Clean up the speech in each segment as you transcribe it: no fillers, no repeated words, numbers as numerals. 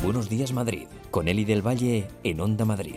Buenos Días Madrid, con Eli del Valle en Onda Madrid.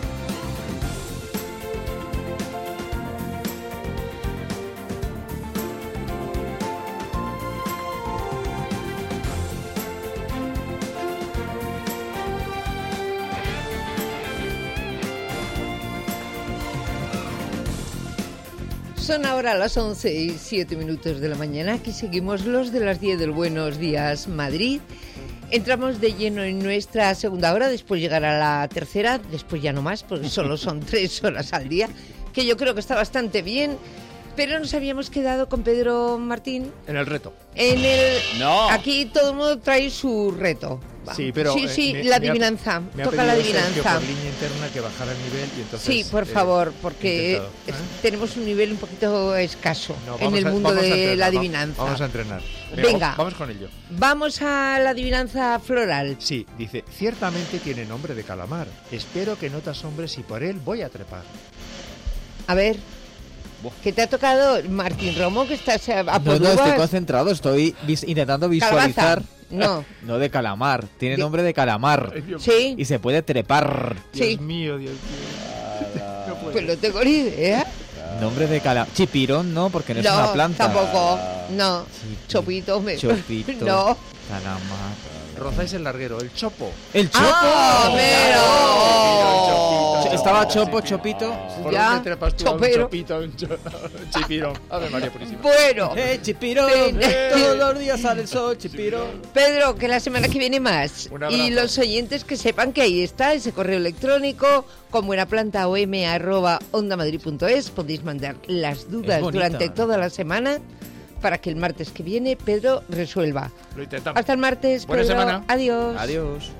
Son ahora las 11:07 de la mañana. Aquí seguimos los de las 10 del Buenos Días Madrid. Entramos de lleno en nuestra segunda hora, después llegará la tercera, después ya no más, porque solo son 3 horas al día, que yo creo que está bastante bien. Pero nos habíamos quedado con Pedro Martín. En el reto. No. Aquí todo el mundo trae su reto. Sí, pero la adivinanza. Toca la adivinanza. Por línea interna que bajara el nivel y entonces. Sí, por favor, porque tenemos un nivel un poquito escaso en el mundo de la adivinanza. Vamos a entrenar. Venga, vamos con ello. Vamos a la adivinanza floral. Sí, dice, ciertamente tiene nombre de calamar. Espero que no te asombres y por él voy a trepar. A ver. ¿Qué te ha tocado, Martín Romo? Que estás a No, estoy concentrado, estoy intentando visualizar. No. No, de calamar, tiene nombre de calamar. Sí. Y se puede trepar. Dios mío, Dios mío. No puedo. Pues no tengo ni idea. Nombre de calamar. Chipirón, no, porque no es una planta. Tampoco. No. Chopito. Chopito. No. Calamar. Rozáis el larguero, el chopo. ¡El chopo! ¡Pero! Estaba chopo, chopito. ¿Por ya, dónde trepas tú chopero. a un chopito, un chipirón? Ave María Purísima. Bueno. Chipirón. Todos los días sale el sol, chipirón. Pedro, que la semana que viene más. Y los oyentes que sepan que ahí está ese correo electrónico con buenaplanta.om@ondamadrid.es. Podéis mandar las dudas durante toda la semana para que el martes que viene Pedro resuelva. Lo intentamos. Hasta el martes, Buena Pedro. semana. Adiós. Adiós.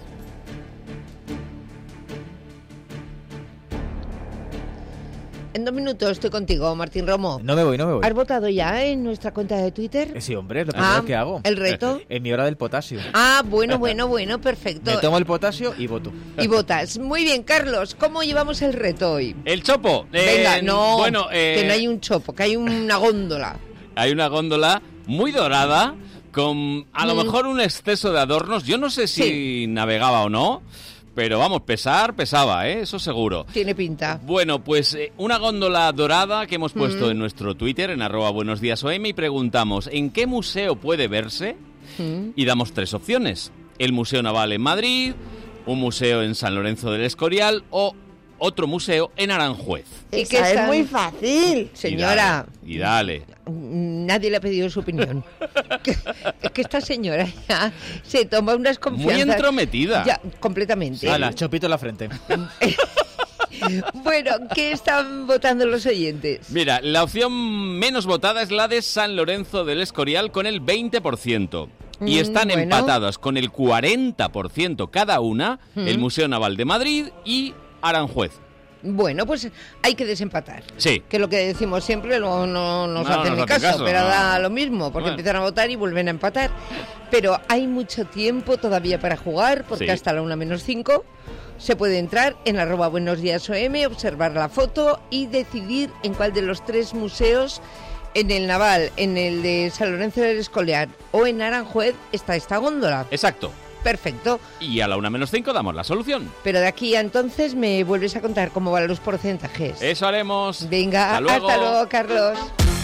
En 2 minutos estoy contigo, Martín Romo. No me voy. ¿Has votado ya en nuestra cuenta de Twitter? Sí, hombre, es lo primero que hago. ¿El reto? En mi hora del potasio. Bueno, perfecto. Me tomo el potasio y voto. Y votas. Muy bien, Carlos, ¿cómo llevamos el reto hoy? El chopo. Venga, no, bueno, que no hay un chopo, que hay una góndola. Hay una góndola muy dorada, con a lo mejor un exceso de adornos. Yo no sé si navegaba o no, pero vamos, pesaba, eso seguro. Tiene pinta. Bueno, pues una góndola dorada que hemos puesto en nuestro Twitter, en @buenosdiasom, y preguntamos, ¿en qué museo puede verse? Y damos 3 opciones. El Museo Naval en Madrid, un museo en San Lorenzo del Escorial o otro museo en Aranjuez. Y que es muy fácil, señora. Y dale. Nadie le ha pedido su opinión. Es que esta señora ya se toma unas confianzas. Muy entrometida. Ya, completamente. Hala, chopito en la frente. Bueno, ¿qué están votando los oyentes? Mira, la opción menos votada es la de San Lorenzo del Escorial con el 20%. Y están empatadas con el 40% cada una, el Museo Naval de Madrid y Aranjuez. Bueno, pues hay que desempatar. Sí. Que lo que decimos siempre no nos hacen ni caso, pero da lo mismo, porque empiezan a votar y vuelven a empatar. Pero hay mucho tiempo todavía para jugar, porque hasta la 1:05 se puede entrar en @buenosdiasom, observar la foto y decidir en cuál de los 3 museos, en el Naval, en el de San Lorenzo del Escorial o en Aranjuez, está esta góndola. Exacto. Perfecto. Y a la 1:05 damos la solución. Pero de aquí a entonces me vuelves a contar cómo van los porcentajes. Eso haremos. Venga, hasta luego, Carlos.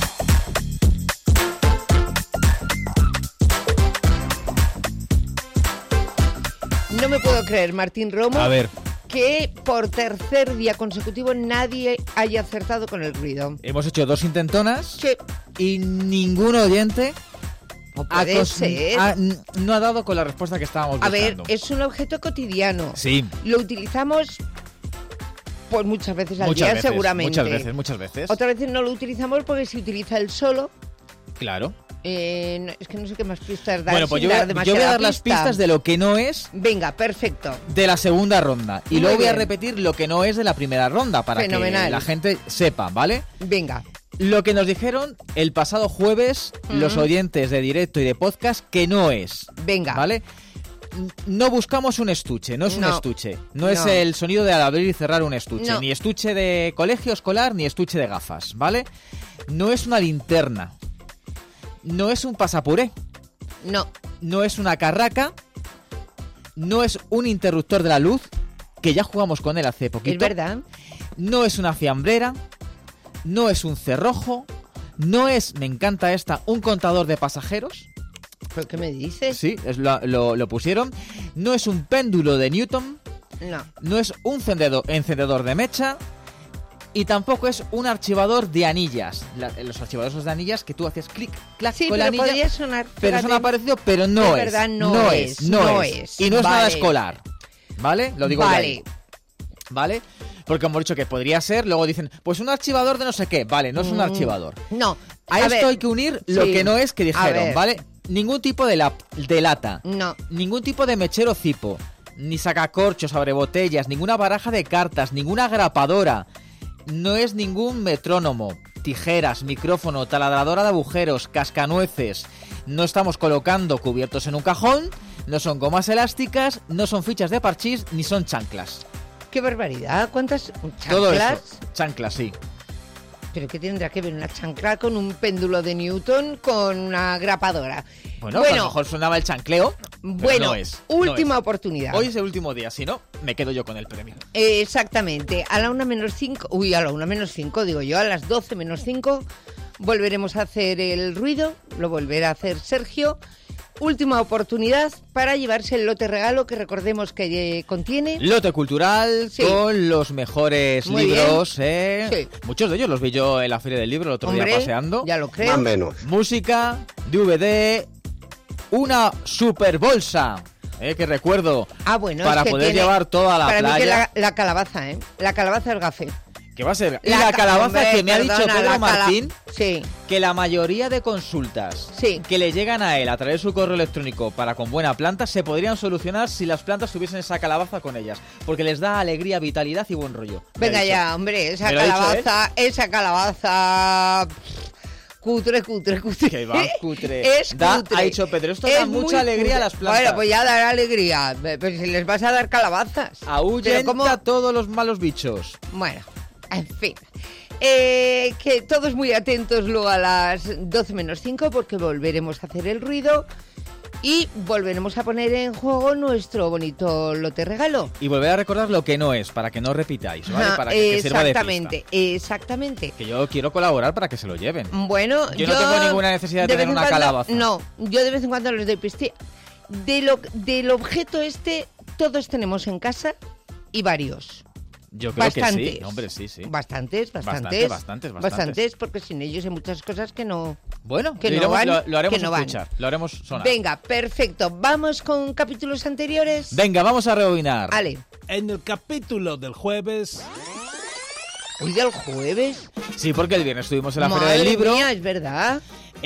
No me puedo creer, Martín Romo, A ver, que por tercer día consecutivo nadie haya acertado con el ruido. hemos hecho 2 intentonas Sí. y ningún oyente No puede ser. no ha dado con la respuesta que estábamos A ver, buscando. es un objeto cotidiano. Sí. Lo utilizamos pues muchas veces al día, seguramente. Muchas veces. Otras veces no lo utilizamos porque se utiliza él solo. Claro. Es que no sé qué más pistas dar. Bueno, pues sin yo dar voy a demasiada dar las pista. pistas de lo que no es Venga, perfecto. de la segunda ronda. Y Muy luego voy a bien. repetir lo que no es de la primera ronda para Fenomenal. que la gente sepa, ¿vale? Venga. Lo que nos dijeron el pasado jueves los oyentes de directo y de podcast que no es. Venga. ¿Vale? No buscamos un estuche, no es un No. estuche. No es el sonido de al abrir y cerrar un estuche. No. Ni estuche de colegio escolar, ni estuche de gafas, ¿vale? No es una linterna. No es un pasapuré. No. No es una carraca. no es un interruptor de la luz, que ya jugamos con él hace poquito. Es verdad. No es una fiambrera, no es un cerrojo, no es, me encanta esta, un contador de pasajeros. ¿Pero qué me dices? Sí, lo pusieron. No es un péndulo de Newton, No. no es un encendedor de mecha y tampoco es un archivador de anillas. Los archivadores de anillas que tú haces clic, clac Sí, con la pero anilla. podría sonar. Pero suena parecido, pero no de es. verdad no es. Y no es nada Vale. escolar. ¿Vale? Lo digo Vale. ya ahí. ¿Vale? Porque hemos dicho que podría ser, luego dicen, pues un archivador de no sé qué. Vale, no es un archivador. No. A esto ver, hay que unir lo sí. que no es que A dijeron, ver. ¿vale? Ningún tipo de lata. No. Ningún tipo de mechero cipo. Ni sacacorchos, abre botellas, ninguna baraja de cartas, ninguna grapadora. No es ningún metrónomo, tijeras, micrófono, taladradora de agujeros, cascanueces. No estamos colocando cubiertos en un cajón, no son gomas elásticas, no son fichas de parchís, ni son chanclas. ¡Qué barbaridad! ¿Cuántas chanclas? Todo eso, chanclas, sí. ¿Pero qué tendrá que ver una chancla con un péndulo de Newton con una grapadora? Bueno, a lo mejor sonaba el chancleo, pero Bueno, no es. última no es. oportunidad. Hoy es el último día, si no, me quedo yo con el premio. Exactamente. A la 1 menos 5, a la 1 menos 5, digo yo, a las 12 menos 5, volveremos a hacer el ruido, lo volverá a hacer Sergio. Última oportunidad para llevarse el lote regalo que recordemos que contiene. Lote cultural, Sí. con los mejores Muy libros, Sí. Muchos de ellos los vi yo en la Feria del Libro el otro Hombre, día paseando. ya lo creo. Música, DVD, una super bolsa, que recuerdo, Ah, bueno, para es que poder tiene- llevar toda la para mí que playa. la calabaza, ¿eh? La calabaza es gafe. Que va a ser. Y la calabaza hombre, que me ha dicho perdona, Pedro la Martín, Sí, que la mayoría de consultas Sí. que le llegan a él a través de su correo electrónico para con buena planta se podrían solucionar si las plantas tuviesen esa calabaza con ellas, porque les da alegría, vitalidad y buen rollo. Me ha venga dicho. ya, hombre, esa Me lo ha dicho calabaza... Cutre. Que va, cutre. Es Da, cutre. ha dicho Pedro, esto Es da muy mucha alegría a las cutre. plantas. Bueno, pues ya dará alegría. Pero si les vas a dar calabazas. Pero Ahuyenta ¿cómo? a todos los malos bichos. Bueno, en fin. Que todos muy atentos luego a las 12 menos 5 porque volveremos a hacer el ruido y volveremos a poner en juego nuestro bonito lote regalo. Y volver a recordar lo que no es, para que no repitáis, ¿vale? Ajá, Para que sirva de pista. Exactamente. Que yo quiero colaborar para que se lo lleven. Bueno, Yo no tengo ninguna necesidad de tener vez en una cuando- calabaza. No, yo de vez en cuando les doy piste. Del objeto este, todos tenemos en casa y varios. Yo creo Bastantes. que sí. Hombre, sí. Bastantes. Bastantes, porque sin ellos hay muchas cosas que no... Bueno, Que lo, no iremos- van, lo haremos que no van. escuchar. Lo haremos sonar. Venga, perfecto. Vamos con capítulos anteriores. Venga, vamos a rebobinar. Ale. En el capítulo del jueves, Hoy del jueves. Sí, porque el viernes estuvimos en la Feria Madre del Libro. mía, es verdad.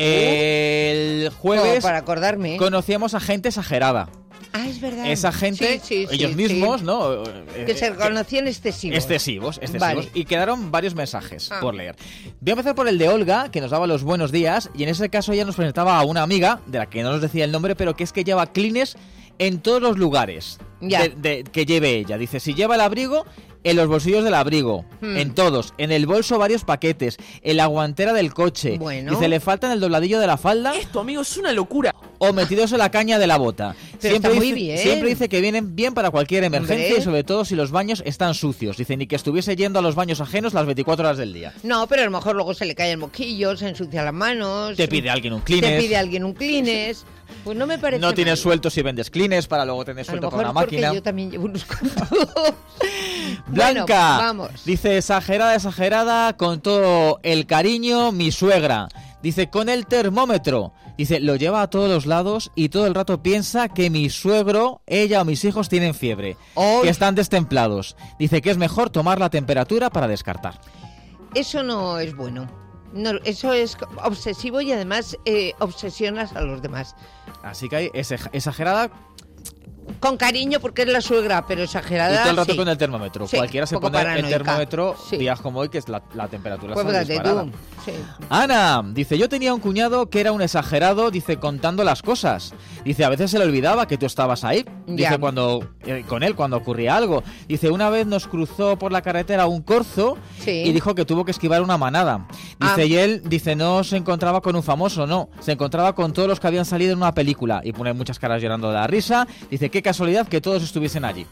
El Como jueves para acordarme. conocíamos a gente exagerada. Ah, es verdad. Esa gente, Sí, ellos sí, mismos, sí. ¿no? Que se conocían excesivos. Excesivos. Vale. Y quedaron varios mensajes Ah. por leer. Voy a empezar por el de Olga, que nos daba los buenos días, y en ese caso ella nos presentaba a una amiga, de la que no nos decía el nombre, pero que es que lleva clines en todos los lugares Ya. que lleve ella. Dice, si lleva el abrigo, en los bolsillos del abrigo, en todos, en el bolso varios paquetes, en la guantera del coche. Bueno. Dice, le falta en el dobladillo de la falda. Esto, amigo, es una locura. O metidos en la caña de la bota. Pero está muy bien. Siempre dice que vienen bien para cualquier emergencia. Hombre. Y sobre todo si los baños están sucios. Dice, ni que estuviese yendo a los baños ajenos las 24 horas del día. No, pero a lo mejor luego se le cae el moquillo, se ensucia las manos. Te pide alguien un Te Kleenex. pide alguien un Kleenex. Pues no me parece No tienes mal. suelto si vendes Kleenex para luego tener A lo suelto con mejor una es porque máquina. yo también llevo unos cuantos. Blanca, Bueno, vamos. dice, exagerada, con todo el cariño, mi suegra. Dice, con el termómetro. Dice, lo lleva a todos los lados y todo el rato piensa que mi suegro, ella o mis hijos tienen fiebre, ¡Ay! que están destemplados. Dice que es mejor tomar la temperatura para descartar. Eso no es bueno. No, eso es obsesivo y además obsesionas a los demás. Así que es exagerada Con cariño porque es la suegra, pero y exagerada. todo el rato sí. con el termómetro. Sí, Cualquiera se poco pone el paranoica. termómetro Sí. días como hoy, que es la temperatura Pues está fíjate disparada. tú. Sí. Ana, dice, yo tenía un cuñado que era un exagerado, dice, contando las cosas. Dice, a veces se le olvidaba que tú estabas ahí. Dice, Ya. con él, cuando ocurría algo. Dice, una vez nos cruzó por la carretera un corzo Sí. y dijo que tuvo que esquivar una manada. Dice, Ah. y él, dice, no se encontraba con un famoso, no. Se encontraba con todos los que habían salido en una película. Y pone muchas caras llorando de la risa. Dice, qué casualidad que todos estuviesen allí.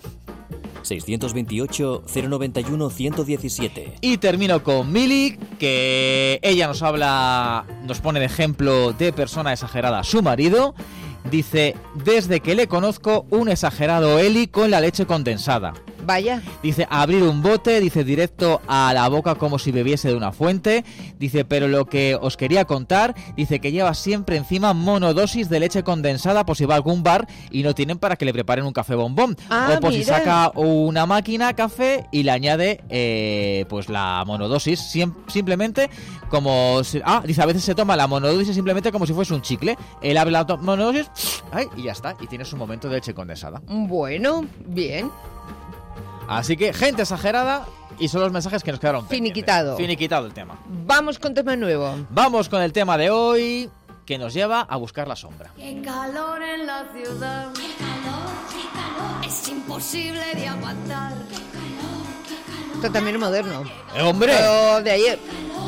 628-091-117. Y termino con Mili, que ella nos pone de ejemplo de persona exagerada su marido. Dice, desde que le conozco, un exagerado Eli con la leche condensada. Vaya. Dice, abrir un bote, dice, directo a la boca como si bebiese de una fuente. Dice, pero lo que os quería contar, dice que lleva siempre encima monodosis de leche condensada por si va a algún bar y no tienen para que le preparen un café bombón. O por si saca una máquina café y le añade pues la monodosis, simplemente como... dice, a veces se toma la monodosis simplemente como si fuese un chicle. Él abre la monodosis y ya está, y tienes un momento de leche condensada. Bueno, bien. Así que, gente exagerada, y son los mensajes que nos quedaron Finiquitado. Finiquitado el tema. Vamos con tema nuevo. Vamos con el tema de hoy, que nos lleva a buscar la sombra. Qué calor en la ciudad. Qué calor, qué calor. Es imposible de aguantar. Qué calor, qué calor. Esto también es moderno. ¡Hombre! Pero de ayer.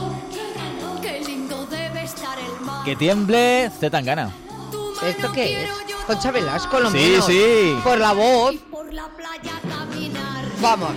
Qué lindo debe estar el mar. Que tiemble Zetangana. ¿Esto qué es? Concha Velasco, lo Sí, menos. sí. Por la voz. Por la playa caminar. Vamos,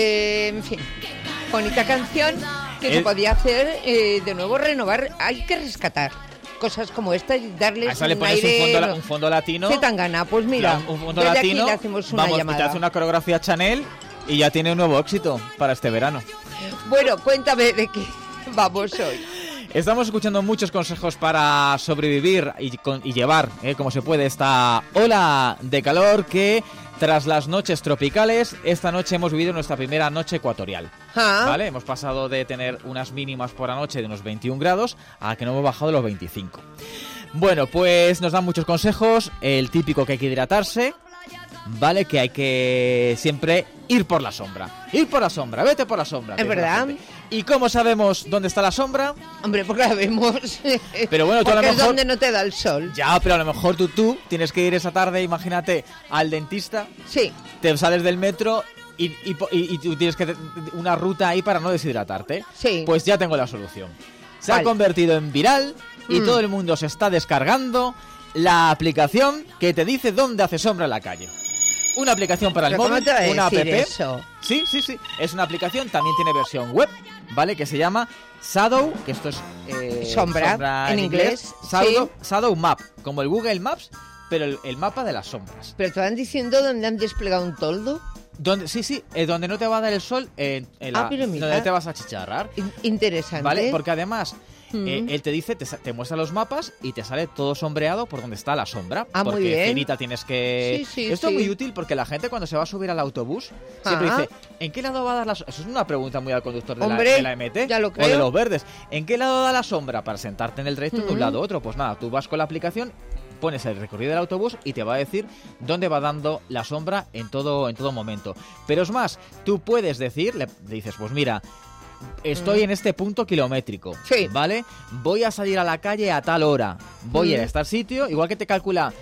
en fin. Bonita canción que se podía hacer, de nuevo renovar. Hay que rescatar cosas como esta y darles A esa le un pones aire... un fondo latino. Zetangana, pues mira, Un fondo desde latino. aquí le hacemos una Vamos, llamada. te hace una coreografía Chanel y ya tiene un nuevo éxito para este verano. Bueno, cuéntame de qué vamos hoy. Estamos escuchando muchos consejos para sobrevivir y llevar, como se puede, esta ola de calor que, tras las noches tropicales, esta noche hemos vivido nuestra primera noche ecuatorial. ¿Vale? Hemos pasado de tener unas mínimas por la noche de unos 21 grados a que no hemos bajado los 25. Bueno, pues nos dan muchos consejos. El típico, que hay que hidratarse, ¿vale? Que hay que siempre ir por la sombra. Ir por la sombra, vete por la sombra. Es verdad. ¿Y cómo sabemos dónde está la sombra? Hombre, porque la vemos. Pero bueno, tú a lo porque mejor... es donde no te da el sol. Ya, pero a lo mejor tú tienes que ir esa tarde, imagínate, al dentista. Sí. Te sales del metro y tú tienes que una ruta ahí para no deshidratarte. Sí. Pues ya tengo la solución. Se ha convertido en viral y todo el mundo se está descargando la aplicación que te dice dónde hace sombra en la calle. Una aplicación para el ¿Pero móvil, cómo te va a una app. decir eso? Sí. Es una aplicación, también tiene versión web, ¿vale? Que se llama Shadow, que esto es... sombra en inglés. Shadow Map, como el Google Maps, pero el mapa de las sombras. ¿Pero te van diciendo dónde han desplegado un toldo? Donde no te va a dar el sol, pero mira. donde te vas a chicharrar. Interesante. ¿Vale? Porque además... él te dice, te muestra los mapas y te sale todo sombreado por donde está la sombra. Muy porque bien. finita tienes que... Esto es muy útil porque la gente, cuando se va a subir al autobús, siempre dice, ¿en qué lado va a dar la sombra? Eso es una pregunta muy al conductor de la MT. Ya lo creo. O de los verdes. ¿En qué lado da la sombra para sentarte en el trayecto de un lado a otro? Pues nada, tú vas con la aplicación, pones el recorrido del autobús y te va a decir dónde va dando la sombra en todo momento. Pero es más, tú puedes decir, le dices, pues mira... Estoy en este punto kilométrico, ¿vale? Voy a salir a la calle a tal hora. Voy a ir a este sitio, igual que te calcula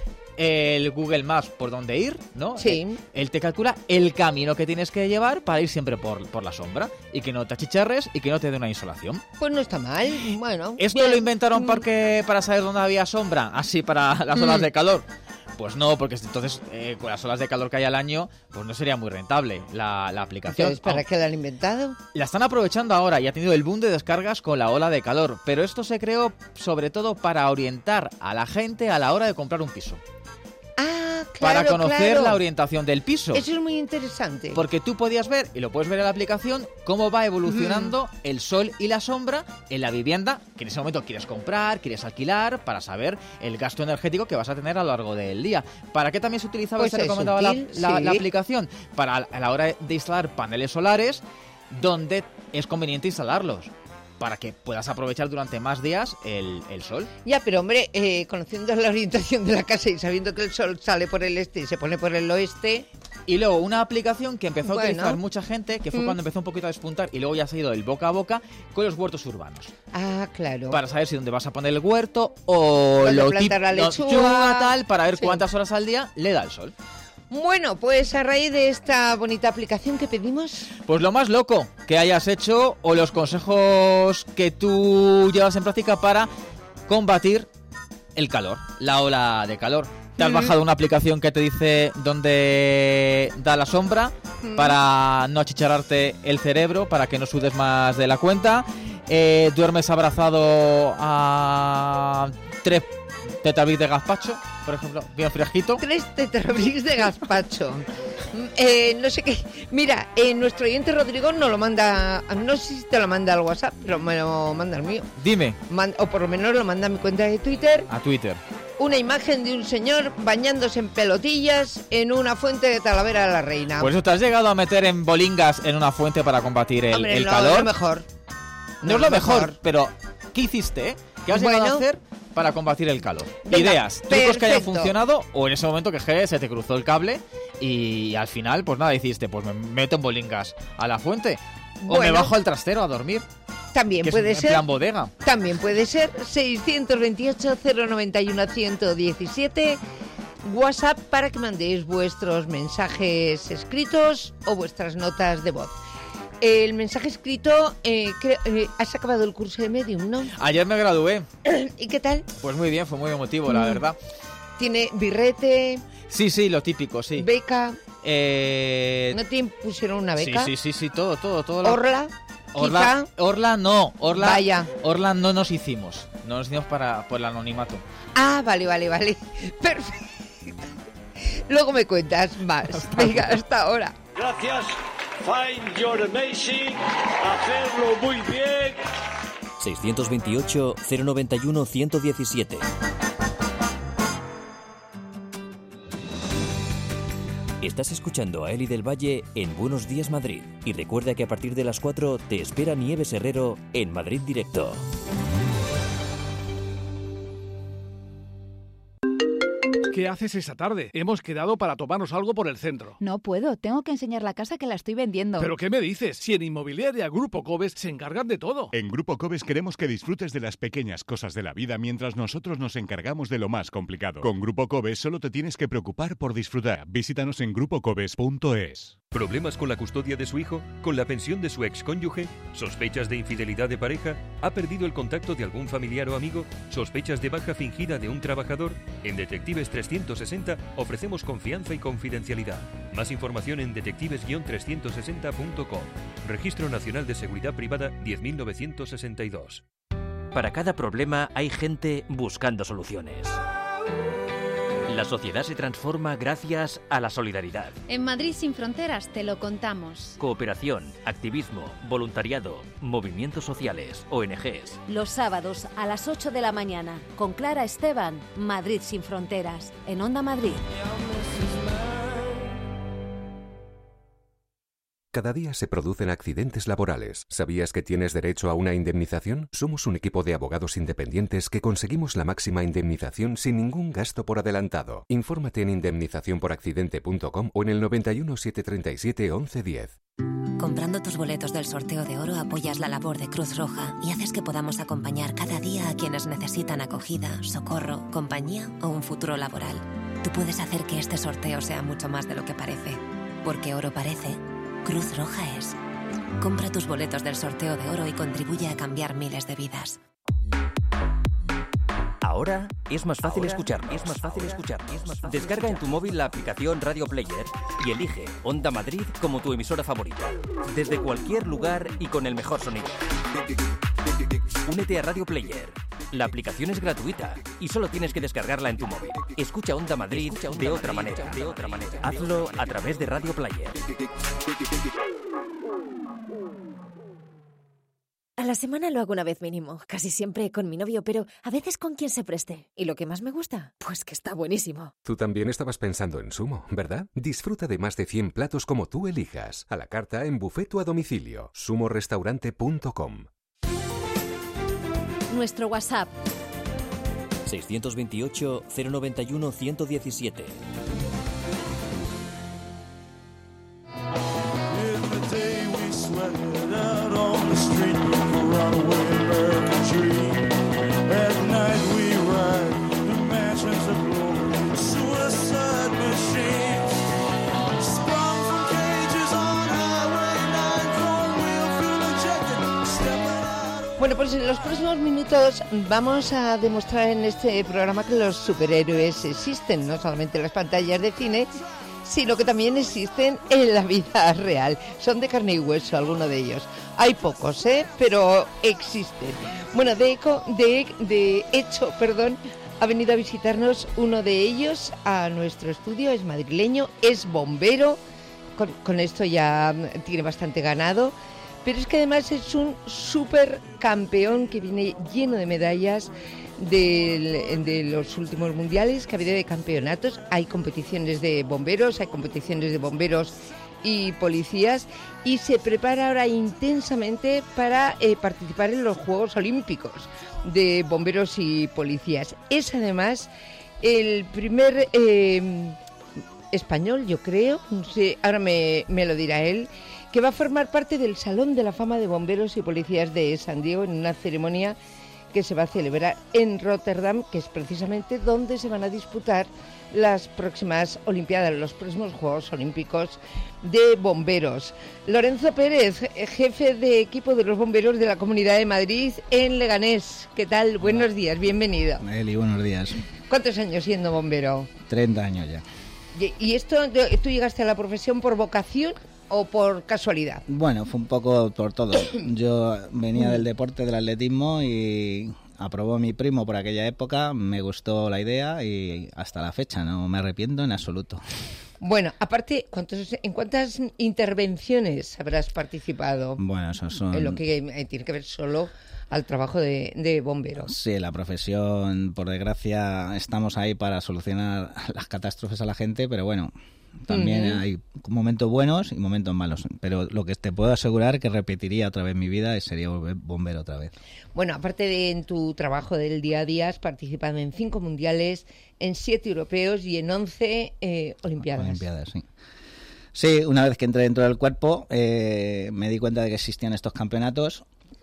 el Google Maps por dónde ir, ¿no? Sí. Él te calcula el camino que tienes que llevar para ir siempre por la sombra y que no te achicharres y que no te dé una insolación. Pues no está mal, bueno. ¿Esto lo inventaron para saber dónde había sombra? Así para las olas de calor. Pues no, porque entonces con las olas de calor que hay al año, pues no sería muy rentable la aplicación. Entonces, ¿para qué la han inventado? La están aprovechando ahora y ha tenido el boom de descargas con la ola de calor, pero esto se creó sobre todo para orientar a la gente a la hora de comprar un piso. Para conocer la orientación del piso. Eso es muy interesante. Porque tú podías ver, y lo puedes ver en la aplicación, cómo va evolucionando el sol y la sombra en la vivienda que en ese momento quieres comprar, quieres alquilar, para saber el gasto energético que vas a tener a lo largo del día. ¿Para qué también se utilizaba y se recomendaba la aplicación? Para a la hora de instalar paneles solares, donde es conveniente instalarlos, para que puedas aprovechar durante más días el sol. Ya, pero hombre, conociendo la orientación de la casa y sabiendo que el sol sale por el este y se pone por el oeste... Y luego una aplicación que empezó a utilizar mucha gente, que fue cuando empezó un poquito a despuntar, y luego ya se ha ido del boca a boca, con los huertos urbanos. Claro. Para saber si dónde vas a poner el huerto o lo plantar la lechuga, tal, para ver cuántas horas al día le da el sol. Bueno, pues a raíz de esta bonita aplicación que pedimos... Pues lo más loco que hayas hecho o los consejos que tú llevas en práctica para combatir el calor, la ola de calor. Te has bajado una aplicación que te dice dónde da la sombra para no achicharrarte el cerebro, para que no sudes más de la cuenta. Duermes abrazado a 3 tetrabricks de gazpacho, por ejemplo, bien fresquito. 3 tetrabricks de gazpacho. No sé qué. Mira, nuestro oyente Rodrigo nos lo manda. No sé si te lo manda al WhatsApp, pero me lo manda al mío. Dime. O por lo menos lo manda a mi cuenta de Twitter. A Twitter. Una imagen de un señor bañándose en pelotillas en una fuente de Talavera de la Reina. Pues eso, ¿te has llegado a meter en bolingas en una fuente para combatir el calor? No es lo mejor. No es lo mejor, pero ¿qué hiciste? ¿Qué has llegado a hacer para combatir el calor? Venga, ideas, trucos que hayan funcionado, o en ese momento que se te cruzó el cable y al final, pues nada, hiciste, pues me meto en bolingas a la fuente, o me bajo al trastero a dormir. También puede ser. En plan bodega. También puede ser. 628-091-117. WhatsApp para que mandéis vuestros mensajes escritos o vuestras notas de voz. El mensaje escrito, has acabado el curso de Medium, ¿no? Ayer me gradué. ¿Y qué tal? Pues muy bien, fue muy emotivo, la verdad. ¿Tiene birrete? Sí, lo típico, sí. ¿Beca? ¿No te pusieron una beca? Sí, todo. ¿Orla? Orla no. Vaya. Orla no nos hicimos. No nos hicimos por el anonimato. Ah, vale. Perfecto. Luego me cuentas más. Venga, hasta ahora. Gracias. Find your amazing. Hacerlo muy bien. 628-091-117. Estás escuchando a Eli del Valle en Buenos Días Madrid. Y recuerda que a partir de las 4 te espera Nieves Herrero en Madrid Directo. ¿Qué haces esa tarde? Hemos quedado para tomarnos algo por el centro. No puedo, tengo que enseñar la casa que la estoy vendiendo. ¿Pero qué me dices? Si en Inmobiliaria Grupo Cobes se encargan de todo. En Grupo Cobes queremos que disfrutes de las pequeñas cosas de la vida mientras nosotros nos encargamos de lo más complicado. Con Grupo Cobes solo te tienes que preocupar por disfrutar. Visítanos en grupocobes.es. ¿Problemas con la custodia de su hijo? ¿Con la pensión de su excónyuge? ¿Sospechas de infidelidad de pareja? ¿Ha perdido el contacto de algún familiar o amigo? ¿Sospechas de baja fingida de un trabajador? En Detectives 360 ofrecemos confianza y confidencialidad. Más información en detectives-360.com. Registro Nacional de Seguridad Privada 10.962. Para cada problema hay gente buscando soluciones. La sociedad se transforma gracias a la solidaridad. En Madrid sin fronteras te lo contamos. Cooperación, activismo, voluntariado, movimientos sociales, ONGs. Los sábados a las 8 de la mañana con Clara Esteban, Madrid sin fronteras, en Onda Madrid. Cada día se producen accidentes laborales. ¿Sabías que tienes derecho a una indemnización? Somos un equipo de abogados independientes que conseguimos la máxima indemnización sin ningún gasto por adelantado. Infórmate en indemnizacionporaccidente.com o en el 91 737 1110. Comprando tus boletos del sorteo de oro apoyas la labor de Cruz Roja y haces que podamos acompañar cada día a quienes necesitan acogida, socorro, compañía o un futuro laboral. Tú puedes hacer que este sorteo sea mucho más de lo que parece. Porque oro parece, Cruz Roja es. Compra tus boletos del sorteo de oro y contribuye a cambiar miles de vidas. Ahora es más fácil escucharnos. Descarga en tu móvil la aplicación Radio Player y elige Onda Madrid como tu emisora favorita. Desde cualquier lugar y con el mejor sonido. Únete a Radio Player. La aplicación es gratuita y solo tienes que descargarla en tu móvil. Escucha Onda Madrid de otra manera. Hazlo a través de Radio Player. A la semana lo hago una vez mínimo, casi siempre con mi novio, pero a veces con quien se preste. ¿Y lo que más me gusta? Pues que está buenísimo. Tú también estabas pensando en Sumo, ¿verdad? Disfruta de más de 100 platos como tú elijas. A la carta, en buffet o a domicilio. sumorestaurante.com. Nuestro WhatsApp 628 091 117. Bueno, pues en los próximos minutos vamos a demostrar en este programa que los superhéroes existen, no solamente en las pantallas de cine, sino que también existen en la vida real. Son de carne y hueso algunos de ellos. Hay pocos, pero existen. Bueno, de hecho, ha venido a visitarnos uno de ellos a nuestro estudio, es madrileño, es bombero, con esto ya tiene bastante ganado. Pero es que además es un supercampeón que viene lleno de medallas de los últimos mundiales que ha habido de campeonatos. Hay competiciones de bomberos, y policías, y se prepara ahora intensamente para participar en los Juegos Olímpicos de bomberos y policías. Es además el primer español, yo creo, no sé, ahora me lo dirá él, que va a formar parte del Salón de la Fama de Bomberos y Policías de San Diego en una ceremonia que se va a celebrar en Rotterdam, que es precisamente donde se van a disputar las próximas Olimpiadas, los próximos Juegos Olímpicos de Bomberos. Lorenzo Pérez, jefe de equipo de los bomberos de la Comunidad de Madrid en Leganés. ¿Qué tal? Buenos días, bienvenido. Eli, buenos días. ¿Cuántos años siendo bombero? 30 años ya. ¿Y esto, tú llegaste a la profesión por vocación o por casualidad? Bueno, fue un poco por todo. Yo venía del deporte, del atletismo, y aprobó mi primo por aquella época, me gustó la idea y hasta la fecha no me arrepiento en absoluto. Bueno, aparte, ¿en cuántas intervenciones habrás participado? Bueno, eso son... En lo que tiene que ver solo al trabajo de bomberos. Sí, la profesión, por desgracia, estamos ahí para solucionar las catástrofes a la gente, pero bueno, también hay momentos buenos y momentos malos. Pero lo que te puedo asegurar que repetiría otra vez mi vida y sería bombero otra vez. Bueno, aparte de en tu trabajo del día a día, has participado en 5 mundiales, en 7 europeos y en 11 olimpiadas. Olimpiadas, sí. Sí, una vez que entré dentro del cuerpo, me di cuenta de que existían estos campeonatos.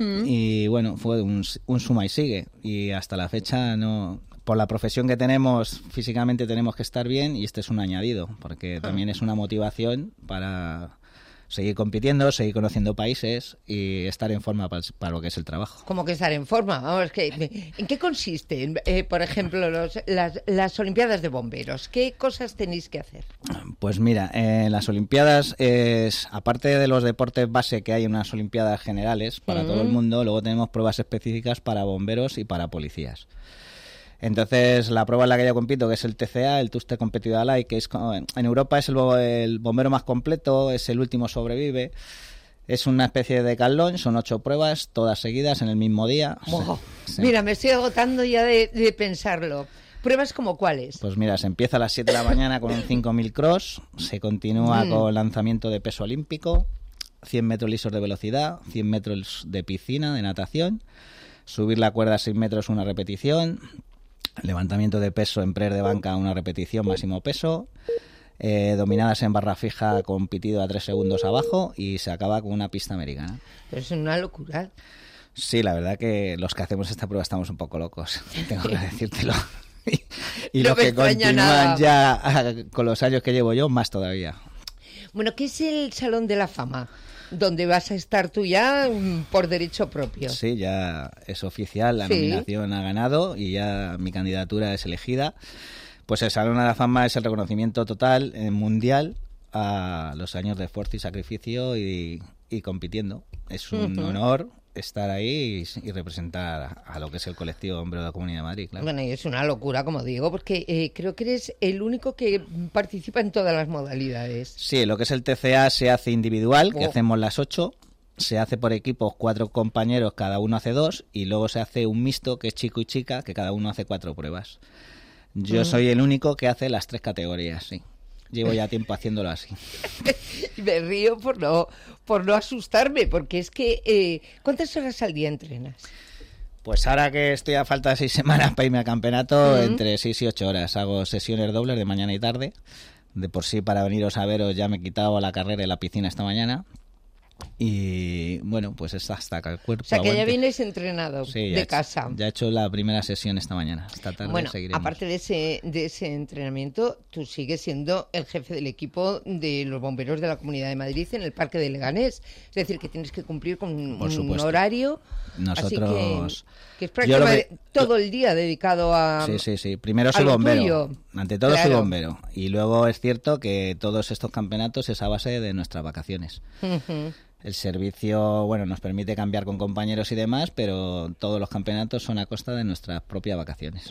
Y bueno, fue un suma y sigue, y hasta la fecha no, por la profesión que tenemos, físicamente tenemos que estar bien, y este es un añadido, porque también es una motivación para seguir compitiendo, seguir conociendo países y estar en forma para lo que es el trabajo. ¿Cómo que estar en forma? Vamos, ¿en qué consiste, por ejemplo, las Olimpiadas de Bomberos? ¿Qué cosas tenéis que hacer? Pues mira, en las Olimpiadas, aparte de los deportes base que hay en unas Olimpiadas generales para todo el mundo, luego tenemos pruebas específicas para bomberos y para policías. Entonces, la prueba en la que yo compito, que es el TCA, el Tuster Competitive Allied, que es, en Europa es el bombero más completo, es el último sobrevive. Es una especie de decalón, son 8 pruebas, todas seguidas en el mismo día. Wow. Sí. Mira, me estoy agotando ya de pensarlo. ¿Pruebas como cuáles? Pues mira, se empieza a las 7 de la mañana con un 5.000 cross, se continúa con lanzamiento de peso olímpico, 100 metros lisos de velocidad, 100 metros de piscina, de natación, subir la cuerda a 6 metros una repetición, levantamiento de peso en press de banca, una repetición, máximo peso, dominadas en barra fija con pitido a 3 segundos abajo, y se acaba con una pista americana. Pero es una locura. Sí, la verdad que los que hacemos esta prueba estamos un poco locos, tengo que decírtelo. Y no los que continúan nada. Ya con los años que llevo yo, más todavía. Bueno, ¿qué es el Salón de la Fama? Donde vas a estar tú ya por derecho propio. Sí, ya es oficial, la nominación ha ganado y ya mi candidatura es elegida. Pues el Salón de la Fama es el reconocimiento total mundial a los años de esfuerzo y sacrificio y compitiendo. Es un honor estar ahí y representar a lo que es el colectivo Bombero de la Comunidad de Madrid, claro. Bueno, y es una locura, como digo, porque creo que eres el único que participa en todas las modalidades. Sí, lo que es el TCA se hace individual, que hacemos las 8, se hace por equipos, 4 compañeros, cada uno hace 2, y luego se hace un mixto, que es chico y chica, que cada uno hace 4 pruebas. Yo soy el único que hace las 3 categorías, sí. Llevo ya tiempo haciéndolo así. Me río por no asustarme, porque es que... ¿cuántas horas al día entrenas? Pues ahora que estoy a falta de 6 semanas para irme al campeonato, entre 6 y 8 horas. Hago sesiones dobles de mañana y tarde. De por sí, para veniros a veros, ya me he quitado la carrera y la piscina esta mañana. Y bueno, pues es hasta que el cuerpo O sea, que aguante. ya vienes entrenado Sí, de casa. Ya he hecho la primera sesión esta mañana. Esta tarde Bueno, seguiremos. aparte de ese entrenamiento, tú sigues siendo el jefe del equipo de los bomberos de la Comunidad de Madrid en el Parque de Leganés. Es decir, que tienes que cumplir con Por un supuesto. horario. Nosotros... Así que es prácticamente todo el día dedicado a... Sí. Primero a soy lo bombero. tuyo. Ante todo Claro. soy bombero. Y luego es cierto que todos estos campeonatos es a base de nuestras vacaciones. Ujú. El servicio, bueno, nos permite cambiar con compañeros y demás, pero todos los campeonatos son a costa de nuestras propias vacaciones.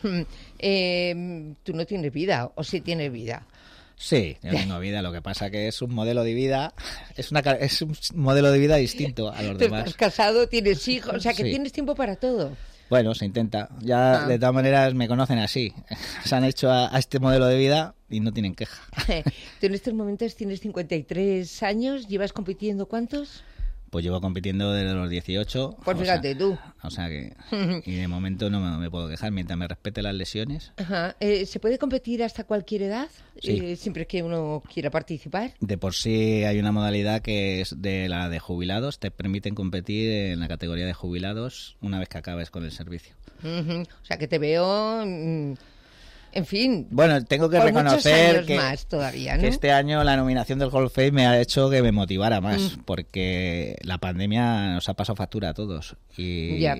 Tú no tienes vida, o sí tienes vida. Sí, yo tengo vida. Lo que pasa que es un modelo de vida, es un modelo de vida distinto a los Tú demás. estás casado, tienes hijos, o sea que Sí. tienes tiempo para todo. Bueno, se intenta. Ya de todas maneras me conocen así. Se han hecho a este modelo de vida y no tienen queja. Tú en estos momentos tienes 53 años, ¿llevas compitiendo cuántos? Pues llevo compitiendo desde los 18. Pues fíjate tú. O sea que... Y de momento no me puedo quejar mientras me respete las lesiones. Ajá. ¿Se puede competir hasta cualquier edad? Sí. Siempre que uno quiera participar. De por sí hay una modalidad que es de la de jubilados. Te permiten competir en la categoría de jubilados una vez que acabes con el servicio. Ujú. O sea que te veo... en fin. Bueno, tengo que por muchos reconocer años que, más todavía, ¿no? que este año la nominación del Hall of Fame me ha hecho que me motivara más, porque la pandemia nos ha pasado factura a todos. Ya.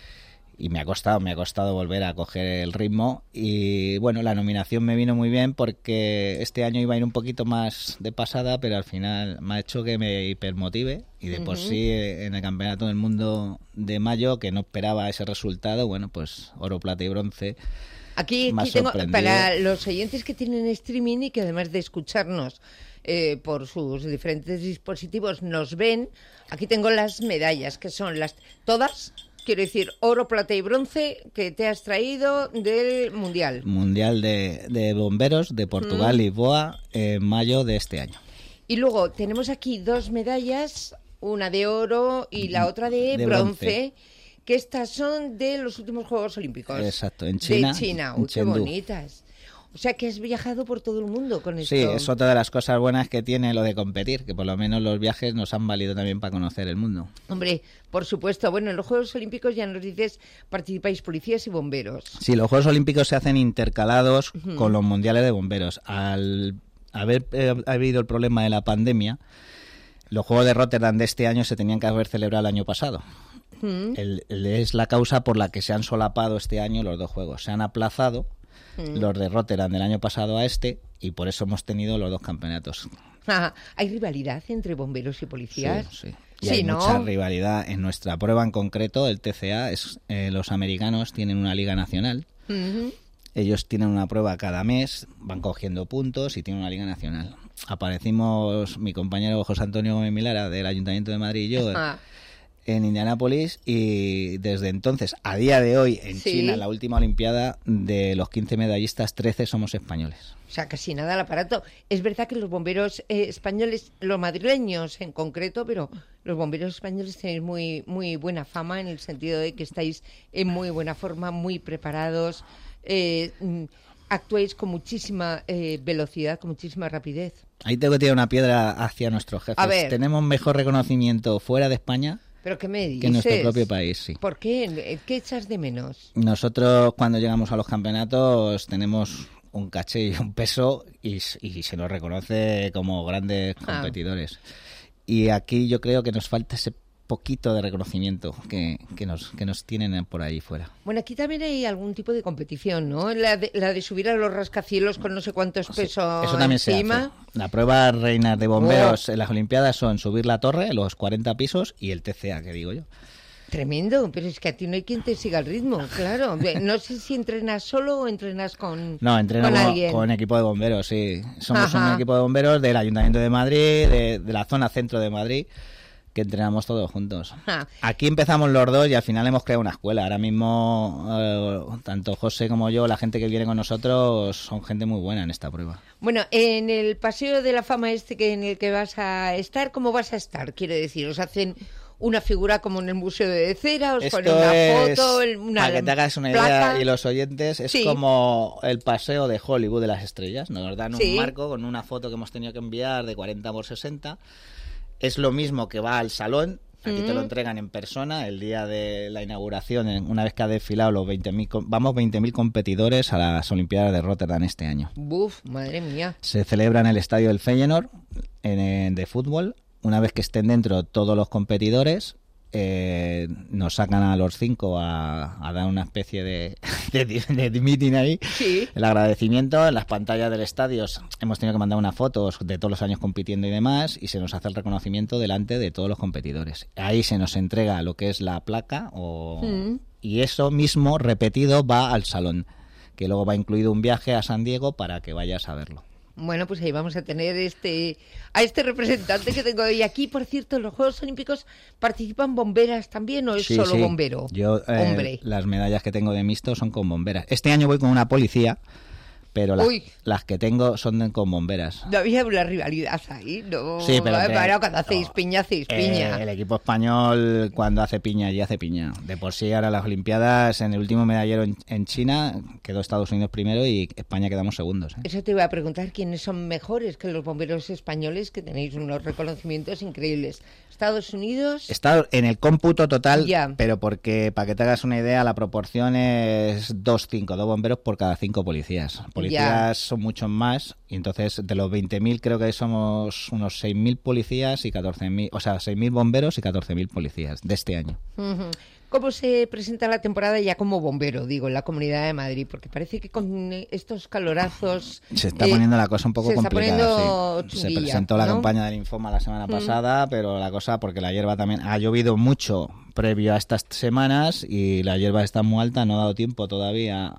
Y me ha costado volver a coger el ritmo. Y bueno, la nominación me vino muy bien porque este año iba a ir un poquito más de pasada, pero al final me ha hecho que me hipermotive. Y de por sí, en el Campeonato del Mundo de mayo, que no esperaba ese resultado, bueno, pues oro, plata y bronce. Aquí Me ha tengo, sorprendido. para los oyentes que tienen streaming y que además de escucharnos por sus diferentes dispositivos nos ven, aquí tengo las medallas, que son todas, quiero decir, oro, plata y bronce, que te has traído del Mundial. Mundial de Bomberos de Portugal, Lisboa, en mayo de este año. Y luego tenemos aquí dos medallas, una de oro y la otra de bronce, que estas son de los últimos Juegos Olímpicos. Exacto, en China. De China, en qué Chengdu. bonitas. O sea que has viajado por todo el mundo con esto. Sí, es otra de las cosas buenas que tiene lo de competir, que por lo menos los viajes nos han valido también para conocer el mundo. Hombre, por supuesto. Bueno, en los Juegos Olímpicos ya nos dices, participáis policías y bomberos. Sí, los Juegos Olímpicos se hacen intercalados con los mundiales de bomberos. Al haber habido el problema de la pandemia, los Juegos de Rotterdam de este año se tenían que haber celebrado el año pasado. Es la causa por la que se han solapado este año los dos juegos. Se han aplazado los de Rotterdam del año pasado a este y por eso hemos tenido los dos campeonatos. Ajá. ¿Hay rivalidad entre bomberos y policías? Sí. Y Sí, hay ¿no? mucha rivalidad. En nuestra prueba en concreto, el TCA, los americanos tienen una liga nacional. Ujú. Ellos tienen una prueba cada mes, van cogiendo puntos y tienen una liga nacional. Aparecimos mi compañero José Antonio Gómez Milara del Ayuntamiento de Madrid y yo en Indianápolis, y desde entonces, a día de hoy, en Sí. China, la última Olimpiada, de los 15 medallistas, 13 somos españoles. O sea, casi nada al aparato. Es verdad que los bomberos españoles, los madrileños en concreto, pero los bomberos españoles tenéis muy, muy buena fama en el sentido de que estáis en muy buena forma, muy preparados, actuáis con muchísima velocidad, con muchísima rapidez. Ahí tengo que tirar una piedra hacia nuestros jefes. A ver. Tenemos mejor reconocimiento fuera de España ¿Pero qué me dices? que en nuestro propio país, sí. ¿Por qué? ¿Qué echas de menos? Nosotros cuando llegamos a los campeonatos tenemos un caché y un peso y se nos reconoce como grandes competidores. Y aquí yo creo que nos falta ese poquito de reconocimiento que nos tienen por ahí fuera. Bueno, aquí también hay algún tipo de competición, ¿no? La de subir a los rascacielos con no sé cuántos pesos Eso también encima. se hace. La prueba reina de bomberos en las Olimpiadas son subir la torre, los 40 pisos y el TCA, que digo yo. Tremendo, pero es que a ti no hay quien te siga el ritmo, claro. No sé si entrenas solo o entrenas con No, entreno con alguien. con equipo de bomberos, sí. Somos Ajá. un equipo de bomberos del Ayuntamiento de Madrid, de la zona centro de Madrid, que entrenamos todos juntos. Ajá. Aquí empezamos los dos y al final hemos creado una escuela. Ahora mismo, tanto José como yo, la gente que viene con nosotros, son gente muy buena en esta prueba. Bueno, en el Paseo de la Fama en el que vas a estar, ¿cómo vas a estar? Quiero decir, ¿os hacen una figura como en el Museo de Cera? ¿Os ponen una foto? Para que te hagas una placa? idea, y los oyentes, es Sí. como el paseo de Hollywood de las estrellas. Nos dan un Sí. marco con una foto que hemos tenido que enviar de 40 por 60 es lo mismo que va al salón. Aquí te lo entregan en persona el día de la inauguración, una vez que ha desfilado los 20.000 competidores a las Olimpiadas de Rotterdam este año. ¡Buf! Madre mía. Se celebra en el estadio del Feyenoord de fútbol. Una vez que estén dentro todos los competidores, nos sacan a los 5 a dar una especie de meeting ahí. Sí. El agradecimiento. En las pantallas del estadio hemos tenido que mandar unas fotos de todos los años compitiendo y demás, y se nos hace el reconocimiento delante de todos los competidores. Ahí se nos entrega lo que es la placa y eso mismo repetido va al salón, que luego va incluido un viaje a San Diego para que vayas a verlo. Bueno, pues ahí vamos a tener a este representante que tengo hoy aquí. Por cierto, ¿en los Juegos Olímpicos participan bomberas también o es solo bombero? Yo, las medallas que tengo de mixto son con bomberas. Este año voy con una policía, pero las que tengo son con bomberas. No había una rivalidad ahí, ¿no? Sí, pero cuando hacéis piña, hacéis piña. El equipo español, cuando hace piña, ya hace piña. De por sí, ahora las Olimpiadas, en el último medallero en China, quedó Estados Unidos primero y España quedamos segundos. Eso te iba a preguntar, ¿quiénes son mejores que los bomberos españoles, que tenéis unos reconocimientos increíbles? ¿Estados Unidos? Está en el cómputo total, pero porque, para que te hagas una idea, la proporción es 2 bomberos por cada 5 policías. Policías son muchos más, y entonces de los 20.000 creo que somos unos 6.000 policías y 14.000, o sea, 6.000 bomberos y 14.000 policías de este año. ¿Cómo se presenta la temporada ya como bombero, digo, en la Comunidad de Madrid? Porque parece que con estos calorazos... Se está poniendo la cosa un poco complicada. Se presentó la campaña del linfoma la semana pasada, pero la cosa, porque la hierba también... Ha llovido mucho previo a estas semanas y la hierba está muy alta, no ha dado tiempo todavía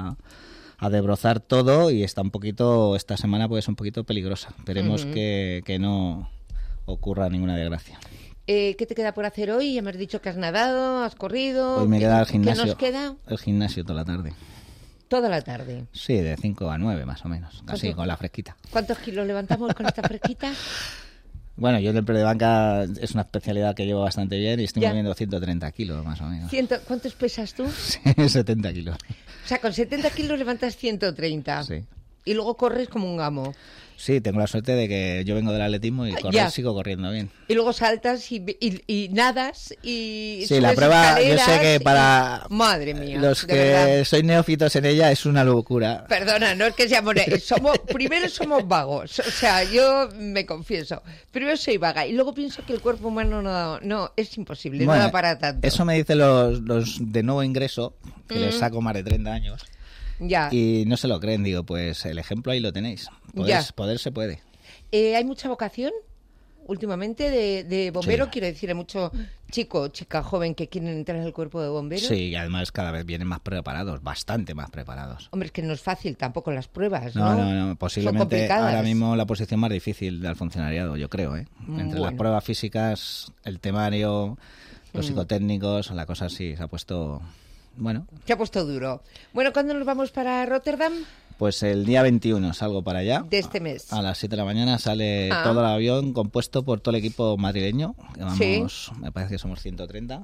a desbrozar todo y está un poquito... Esta semana puede ser un poquito peligrosa. Esperemos que no ocurra ninguna desgracia. ¿Qué te queda por hacer hoy? Ya me has dicho que has nadado, has corrido. Hoy me queda el gimnasio. ¿Qué nos queda? El gimnasio toda la tarde. ¿Toda la tarde? Sí, de 5 a 9 más o menos, así con la fresquita. ¿Cuántos kilos levantamos con esta fresquita? Bueno, yo en el pre de banca es una especialidad que llevo bastante bien y estoy moviendo 130 kilos más o menos. ¿Cuántos pesas tú? 70 kilos. O sea, con 70 kilos levantas 130. Sí. Y luego corres como un gamo. Sí, tengo la suerte de que yo vengo del atletismo y sigo corriendo bien. Y luego saltas y nadas y sí, la prueba, yo sé que para madre mía, los que sois neófitos en ella es una locura. Perdona, no es que seamos primero somos vagos, o sea, yo me confieso. Primero soy vaga y luego pienso que el cuerpo humano no es imposible, no da para tanto. Eso me dicen los de nuevo ingreso, que les saco más de 30 años. Ya. Y no se lo creen, digo, pues el ejemplo ahí lo tenéis. Poder se puede. ¿Hay mucha vocación últimamente de bombero? Sí. Quiero decir, hay mucho chica joven que quieren entrar en el cuerpo de bomberos. Sí, y además cada vez vienen más preparados, bastante más preparados. Hombre, es que no es fácil tampoco las pruebas, ¿no? No, posiblemente ahora mismo la posición más difícil del funcionariado, yo creo, ¿eh? Entre las pruebas físicas, el temario, los psicotécnicos, la cosa sí se ha puesto... Bueno. Se ha puesto duro. Bueno, ¿cuándo nos vamos para Rotterdam? Pues el día 21 salgo para allá. De este mes. A las 7 de la mañana sale todo el avión compuesto por todo el equipo madrileño. Vamos, me parece que somos 130.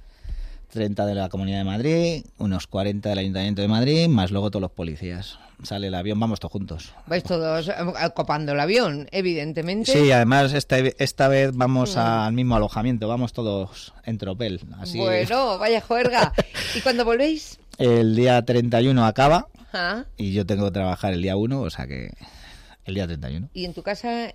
30 de la Comunidad de Madrid, unos 40 del Ayuntamiento de Madrid, más luego todos los policías. Sale el avión, vamos todos juntos. Vais todos copando el avión, evidentemente. Sí, además esta vez vamos al mismo alojamiento, vamos todos en tropel. Así... Bueno, vaya juerga. ¿Y cuándo volvéis? El día 31 acaba y yo tengo que trabajar el día 1, o sea que... El día 31. ¿Y en tu casa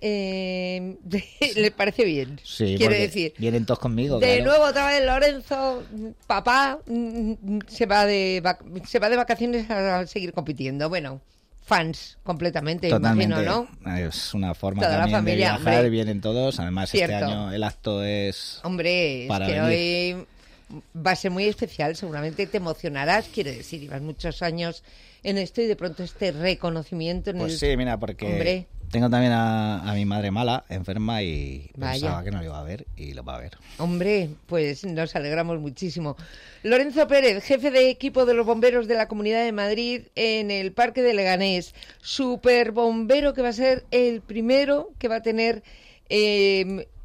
le parece bien? Sí, quiero decir. Vienen todos conmigo. De nuevo otra vez Lorenzo, papá, se va de vacaciones a seguir compitiendo. Bueno, fans completamente, totalmente, imagino, ¿no? Es una forma toda también familia, de viajar, hombre. Vienen todos. Además, Cierto. Este año el acto es... Hombre, para es que venir. hoy va a ser muy especial, seguramente te emocionarás, quiero decir, llevas muchos años en esto y de pronto este reconocimiento en Pues sí, mira, porque tengo también a mi madre mala, enferma, y pensaba que no lo iba a ver y lo va a ver. Hombre, pues nos alegramos muchísimo. Lorenzo Pérez, jefe de equipo de los bomberos de la Comunidad de Madrid en el Parque de Leganés, super bombero que va a ser el primero que va a tener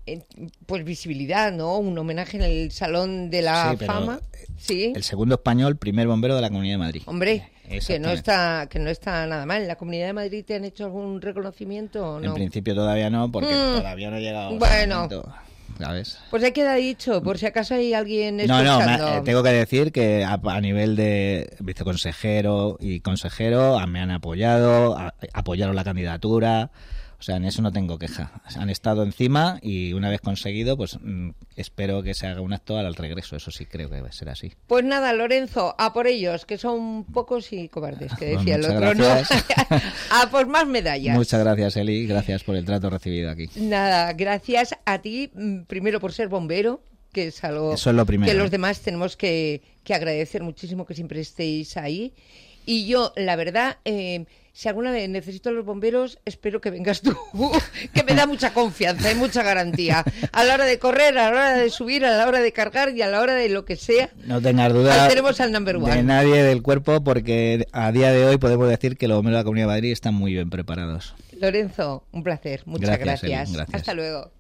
pues visibilidad, ¿no? Un homenaje en el Salón de la Fama. Sí. El segundo español, primer bombero de la Comunidad de Madrid. Hombre, que no está nada mal. ¿En la Comunidad de Madrid te han hecho algún reconocimiento o no? En principio todavía no, porque todavía no ha llegado. Bueno. ¿Sabes? Pues ahí queda dicho, por si acaso hay alguien escuchando. No, tengo que decir que a nivel de viceconsejero y consejero me han apoyado, apoyaron la candidatura. O sea, en eso no tengo queja. Han estado encima y una vez conseguido, pues espero que se haga un acto al regreso. Eso sí creo que va a ser así. Pues nada, Lorenzo, a por ellos, que son pocos y cobardes, que decía el otro. Gracias. ¿No? A por más medallas. Muchas gracias, Eli. Gracias por el trato recibido aquí. Nada, gracias a ti, primero por ser bombero, que es algo eso es lo primero, que los demás tenemos que agradecer muchísimo que siempre estéis ahí. Y yo, la verdad, si alguna vez necesito a los bomberos, espero que vengas tú, que me da mucha confianza y mucha garantía. A la hora de correr, a la hora de subir, a la hora de cargar y a la hora de lo que sea. No tengas duda tenemos al number one. De nadie del cuerpo, porque a día de hoy podemos decir que los bomberos de la Comunidad de Madrid están muy bien preparados. Lorenzo, un placer. Muchas gracias. Gracias. Hasta luego.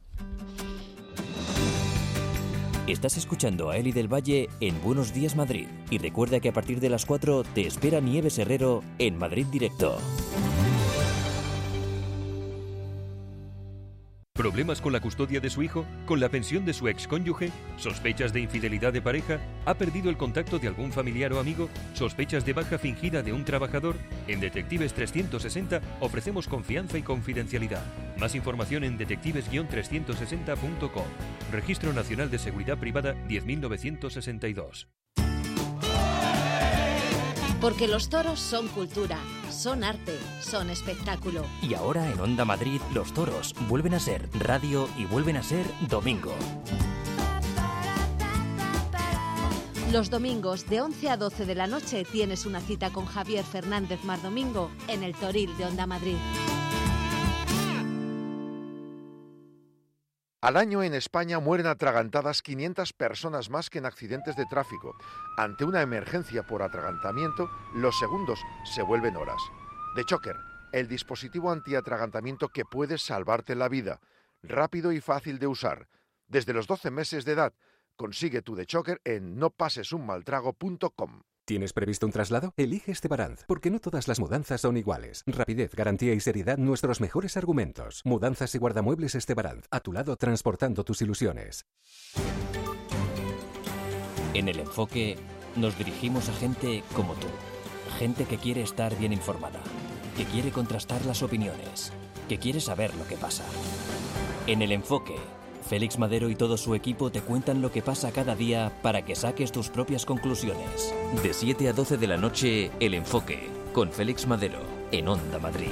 Estás escuchando a Eli del Valle en Buenos Días Madrid. Y recuerda que a partir de las 4 te espera Nieves Herrero en Madrid Directo. ¿Problemas con la custodia de su hijo? ¿Con la pensión de su excónyuge? ¿Sospechas de infidelidad de pareja? ¿Ha perdido el contacto de algún familiar o amigo? ¿Sospechas de baja fingida de un trabajador? En Detectives 360 ofrecemos confianza y confidencialidad. Más información en detectives-360.com. Registro Nacional de Seguridad Privada 10.962. Porque los toros son cultura, son arte, son espectáculo. Y ahora en Onda Madrid, los toros vuelven a ser radio y vuelven a ser domingo. Los domingos de 11 a 12 de la noche tienes una cita con Javier Fernández Mardomingo en el Toril de Onda Madrid. Al año en España mueren atragantadas 500 personas más que en accidentes de tráfico. Ante una emergencia por atragantamiento, los segundos se vuelven horas. The Choker, el dispositivo antiatragantamiento que puede salvarte la vida. Rápido y fácil de usar. Desde los 12 meses de edad, consigue tu The Choker en nopasesunmaltrago.com. ¿Tienes previsto un traslado? Elige Estebaranz, porque no todas las mudanzas son iguales. Rapidez, garantía y seriedad, nuestros mejores argumentos. Mudanzas y guardamuebles Estebaranz, a tu lado transportando tus ilusiones. En El Enfoque nos dirigimos a gente como tú. Gente que quiere estar bien informada, que quiere contrastar las opiniones, que quiere saber lo que pasa. En El Enfoque, Félix Madero y todo su equipo te cuentan lo que pasa cada día para que saques tus propias conclusiones. De 7 a 12 de la noche, El Enfoque, con Félix Madero, en Onda Madrid.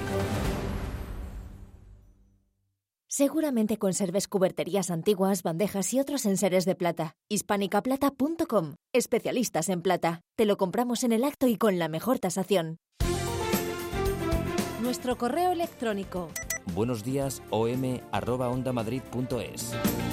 Seguramente conserves cuberterías antiguas, bandejas y otros enseres de plata. Hispanicaplata.com. Especialistas en plata. Te lo compramos en el acto y con la mejor tasación. Nuestro correo electrónico: buenosdiasom@ondamadrid.es.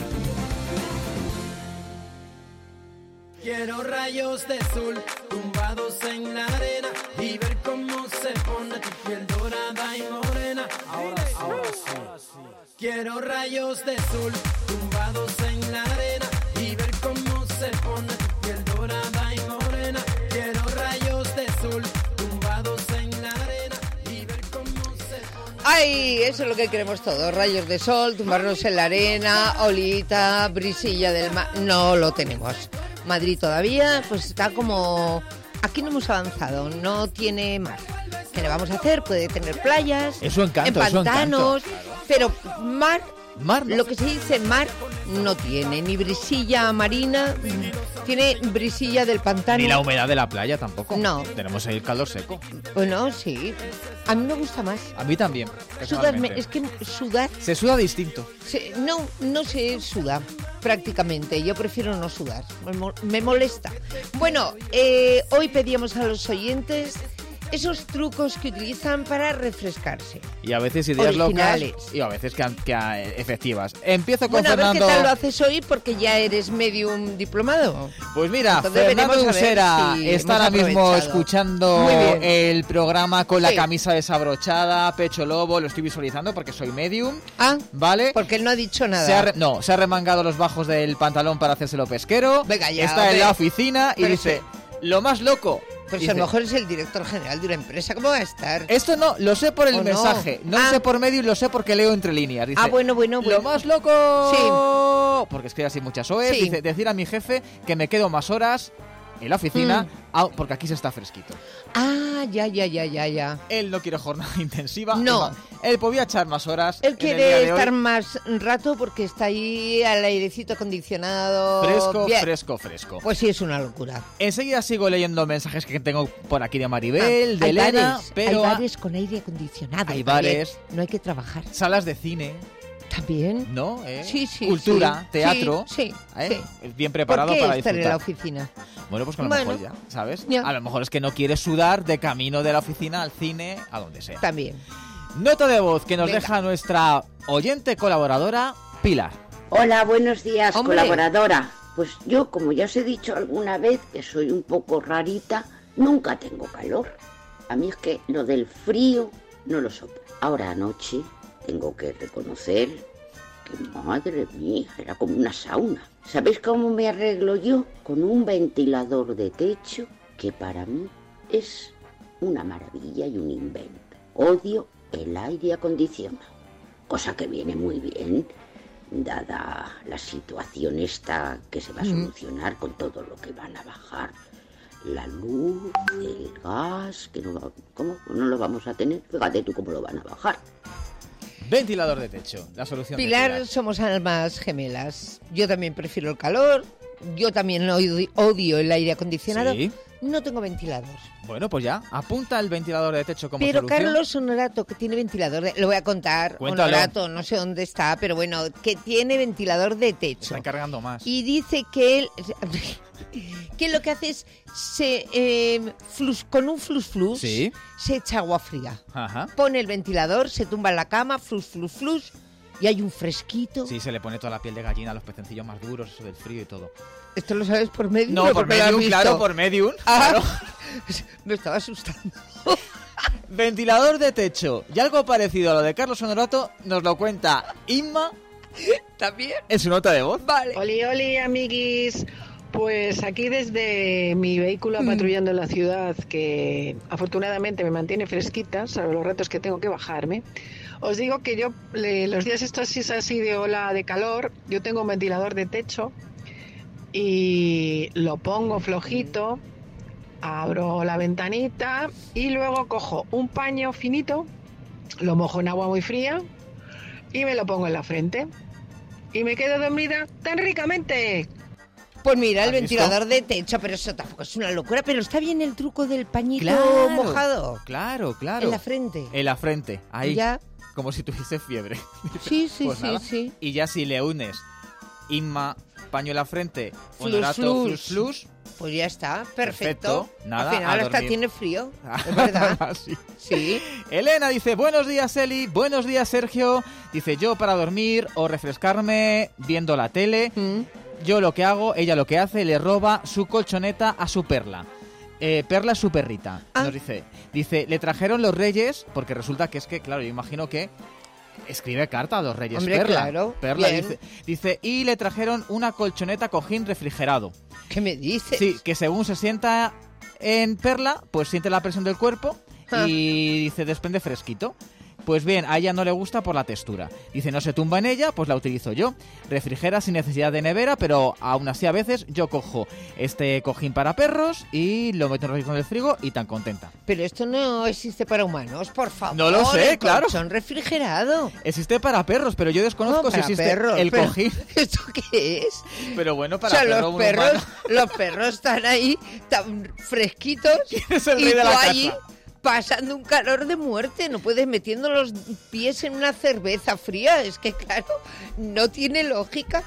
Quiero rayos de sol tumbados en la arena y ver cómo se pone tu piel dorada y morena. Ahora sí. Quiero rayos de sol tumbados en la arena y ver cómo se pone tu piel dorada y morena. Quiero rayos de sol tumbados en la arena y ver cómo se pone. ¡Ay! Eso es lo que queremos todos. Rayos de sol, tumbarnos en la arena, olita, brisilla del mar. No lo tenemos. Madrid todavía, pues está como... Aquí no hemos avanzado, no tiene mar. ¿Qué le vamos a hacer? Puede tener playas, es su encanto, en pantanos, es su encanto. Pero mar, ¿no? Lo que se dice mar no tiene, ni brisilla marina, tiene brisilla del pantano. Ni la humedad de la playa tampoco. No. Tenemos ahí el calor seco. Bueno, sí. A mí me gusta más. A mí también. Es que sudar... Se suda distinto. No se suda prácticamente. Yo prefiero no sudar. Me molesta. Bueno, hoy pedíamos a los oyentes esos trucos que utilizan para refrescarse. Y a veces ideas originales. locas y a veces que efectivas. Empiezo con Fernando. A ver qué tal lo haces hoy, porque ya eres medium diplomado. Pues mira, entonces Fernando Usera está ahora mismo escuchando el programa con la camisa desabrochada, pecho lobo, lo estoy visualizando porque soy medium. ¿Vale? Porque él no ha dicho nada. Se ha remangado los bajos del pantalón para hacérselo pesquero. Venga, ya, está en la oficina y dice, lo más loco... Pues dice, a lo mejor es el director general de una empresa, ¿cómo va a estar? Esto no, lo sé por el mensaje, no lo sé por medio y lo sé porque leo entre líneas. Dice, bueno. Lo más loco, sí. Porque escribe así muchas OEs, sí. Dice, decir a mi jefe que me quedo más horas en la oficina porque aquí se está fresquito. Ya. Él no quiere jornada intensiva. No. Él podía echar más horas. Él quiere estar más rato porque está ahí al airecito acondicionado. Fresco. Pues sí, es una locura. Enseguida sigo leyendo mensajes que tengo por aquí de Maribel, de Elena. Pero hay bares con aire acondicionado. Hay bares. No hay que trabajar. Salas de cine. También. ¿No? Sí. Cultura, teatro. Sí. Bien preparado ¿Por qué para estar disfrutar. en la oficina? Bueno, pues que a lo mejor ya, ¿sabes? Ya. A lo mejor es que no quiere sudar de camino de la oficina al cine, a donde sea. También. Nota de voz que nos deja nuestra oyente colaboradora, Pilar. Hola, buenos días, colaboradora. Pues yo, como ya os he dicho alguna vez, que soy un poco rarita, nunca tengo calor. A mí es que lo del frío no lo soporto. Ahora anoche tengo que reconocer que, madre mía, era como una sauna. ¿Sabéis cómo me arreglo yo? Con un ventilador de techo que para mí es una maravilla y un invento. Odio el aire acondicionado, cosa que viene muy bien, dada la situación esta que se va a solucionar con todo lo que van a bajar. La luz, el gas, que ¿cómo no lo vamos a tener? Fíjate tú cómo lo van a bajar. Ventilador de techo, la solución. Pilar, somos almas gemelas. Yo también prefiero el calor, yo también odio el aire acondicionado. ¿Sí? No tengo ventilador. Bueno, pues ya, apunta el ventilador de techo como pero solución. Pero Carlos Honorato, que tiene ventilador lo voy a contar. Cuéntalo. Honorato, no sé dónde está, pero bueno, que tiene ventilador de techo. Está encargando más. Y dice que él... que lo que hace es con un flus se echa agua fría. Ajá. Pone el ventilador, se tumba en la cama, flus, y hay un fresquito. Sí, se le pone toda la piel de gallina a los pecencillos más duros, eso del frío y todo. ¿Esto lo sabes por Medium? No, por Medium, claro, por Medium. Claro. Me estaba asustando. Ventilador de techo. Y algo parecido a lo de Carlos Honorato nos lo cuenta Inma. ¿También? En su nota de voz. Vale. Oli, amiguis. Pues aquí desde mi vehículo patrullando en la ciudad, que afortunadamente me mantiene fresquita, salvo los ratos que tengo que bajarme, os digo que yo, los días estos así de ola de calor, yo tengo un ventilador de techo y lo pongo flojito, abro la ventanita y luego cojo un paño finito, lo mojo en agua muy fría y me lo pongo en la frente y me quedo dormida tan ricamente. Pues mira, el ventilador de techo, pero eso tampoco es una locura, pero está bien el truco del pañito mojado. Claro. En la frente. En la frente, ahí. Ya. Como si tuviese fiebre. Sí, pues sí. Y ya si le unes Inma, paño en la frente, Honorato, flus, pues ya está, perfecto. Nada, al final hasta tiene frío, es verdad. Sí. Elena dice, buenos días Eli, buenos días Sergio. Dice, yo para dormir o refrescarme viendo la tele, yo lo que hago, ella lo que hace, le roba su colchoneta a su Perla. Perla es su perrita, nos dice. Dice, le trajeron los reyes, porque resulta que es que, claro, yo imagino que escribe carta a los reyes. Hombre, Perla. claro. Perla dice, y le trajeron una colchoneta cojín refrigerado. ¿Qué me dices? Sí, que según se sienta en Perla, pues siente la presión del cuerpo y dice, desprende fresquito. Pues bien, a ella no le gusta por la textura. Dice, no se tumba en ella, pues la utilizo yo. Refrigera sin necesidad de nevera, pero aún así a veces yo cojo este cojín para perros y lo meto en el del frigo y tan contenta. Pero esto no existe para humanos, por favor. No lo sé, claro. Son refrigerado. Existe para perros, pero yo desconozco si existe el cojín. ¿Esto qué es? Pero bueno, para los perros están ahí tan fresquitos. Es el rey de la casa. Allí pasando un calor de muerte, no puedes metiendo los pies en una cerveza fría, es que claro, no tiene lógica.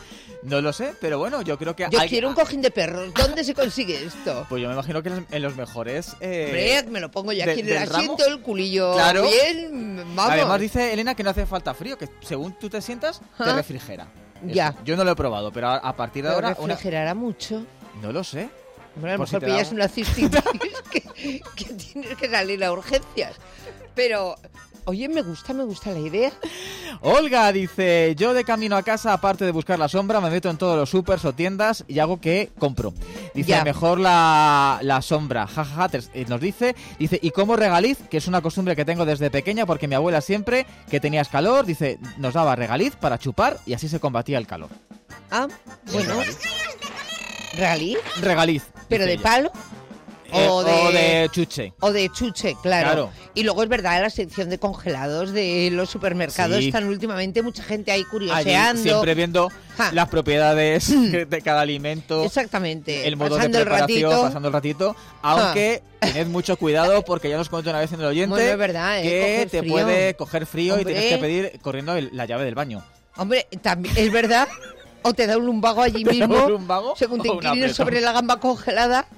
No lo sé, pero bueno, yo creo que... Yo quiero un cojín de perros. ¿Dónde se consigue esto? Pues yo me imagino que en los mejores... Hombre, me lo pongo ya aquí en el asiento, el culillo bien, vamos. Además dice Elena que no hace falta frío, que según tú te sientas, te refrigera. Ya. Eso. Yo no lo he probado, pero a partir de ahora... ¿Refrigerará mucho? No lo sé. Bueno, a lo mejor pillas una cistitis que tienes que salir a urgencias. Pero... Oye, me gusta la idea. Olga dice, yo de camino a casa, aparte de buscar la sombra, me meto en todos los supers o tiendas y hago que compro. Dice, mejor la sombra. Jajaja, nos dice, y como regaliz, que es una costumbre que tengo desde pequeña, porque mi abuela siempre que tenías calor, dice, nos daba regaliz para chupar y así se combatía el calor. Ah, bueno. ¿Regaliz? Regaliz. ¿Pero de palo? O de chuche. O de chuche, claro. Y luego es verdad, en la sección de congelados de los supermercados están últimamente mucha gente ahí curioseando. Allí, siempre viendo las propiedades de cada alimento. Exactamente. El modo de preparación, pasando el ratito. Aunque tened mucho cuidado porque ya nos comentó una vez en el oyente bueno, es verdad, que te puede coger frío. Hombre. Y tienes que pedir corriendo la llave del baño. Hombre, también es verdad. O te da un lumbago allí mismo, según te inclines sobre la gamba congelada,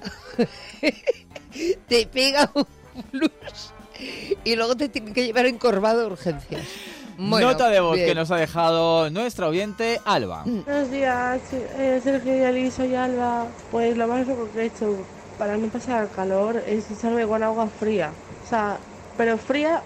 te pega un plus y luego te tienen que llevar encorvado a urgencias. Bueno, nota de voz que nos ha dejado nuestra oyente Alba. Buenos días, Sergio y Ali, soy Alba. Pues lo más loco que he hecho para no pasar calor es echarme con agua fría. O sea, pero fría,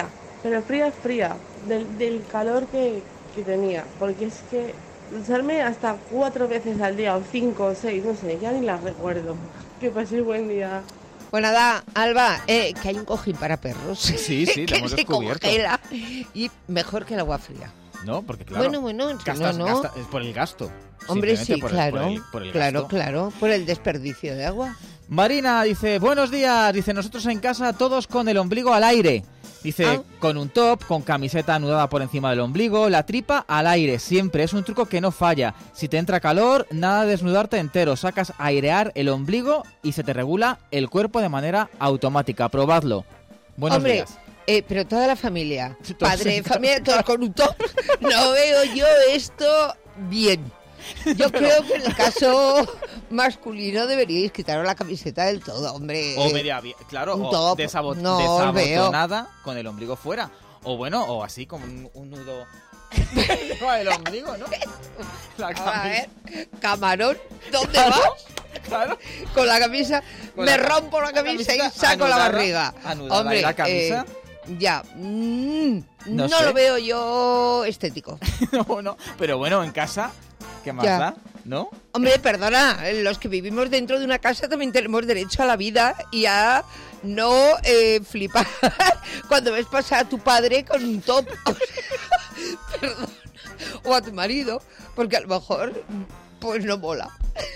del calor que tenía. Porque es que ducharme hasta 4 veces al día, o 5 o 6, no sé, ya ni las recuerdo. Que paséis buen día. Pues nada, Alba, que hay un cojín para perros. Sí, lo hemos descubierto. Congela, y mejor que el agua fría. No, porque claro, bueno, gasta, es por el gasto. Hombre, sí, claro, gasto. por el desperdicio de agua. Marina dice, buenos días, dice, nosotros en casa todos con el ombligo al aire. Dice, con un top, con camiseta anudada por encima del ombligo, la tripa al aire, siempre. Es un truco que no falla. Si te entra calor, nada de desnudarte entero. Sacas a airear el ombligo y se te regula el cuerpo de manera automática. Probadlo. Buenos días. Pero toda la familia, padre, familia, todos con un top, no veo yo esto bien. Yo creo que en el caso masculino deberíais quitaros la camiseta del todo, hombre. O media, claro, un o top, desabotonada con el ombligo fuera. O bueno, o así como un nudo el ombligo, ¿no? A ver, camarón, ¿dónde vas? Claro. Con la camisa, me rompo la camisa y saco la barriga. Hombre, la camisa. Ya, no sé. Lo veo yo estético. No, pero bueno, en casa, ¿qué más da? ¿No? Hombre, perdona, los que vivimos dentro de una casa también tenemos derecho a la vida y a no flipar cuando ves pasar a tu padre con un top. Perdona. O a tu marido, porque a lo mejor pues no mola.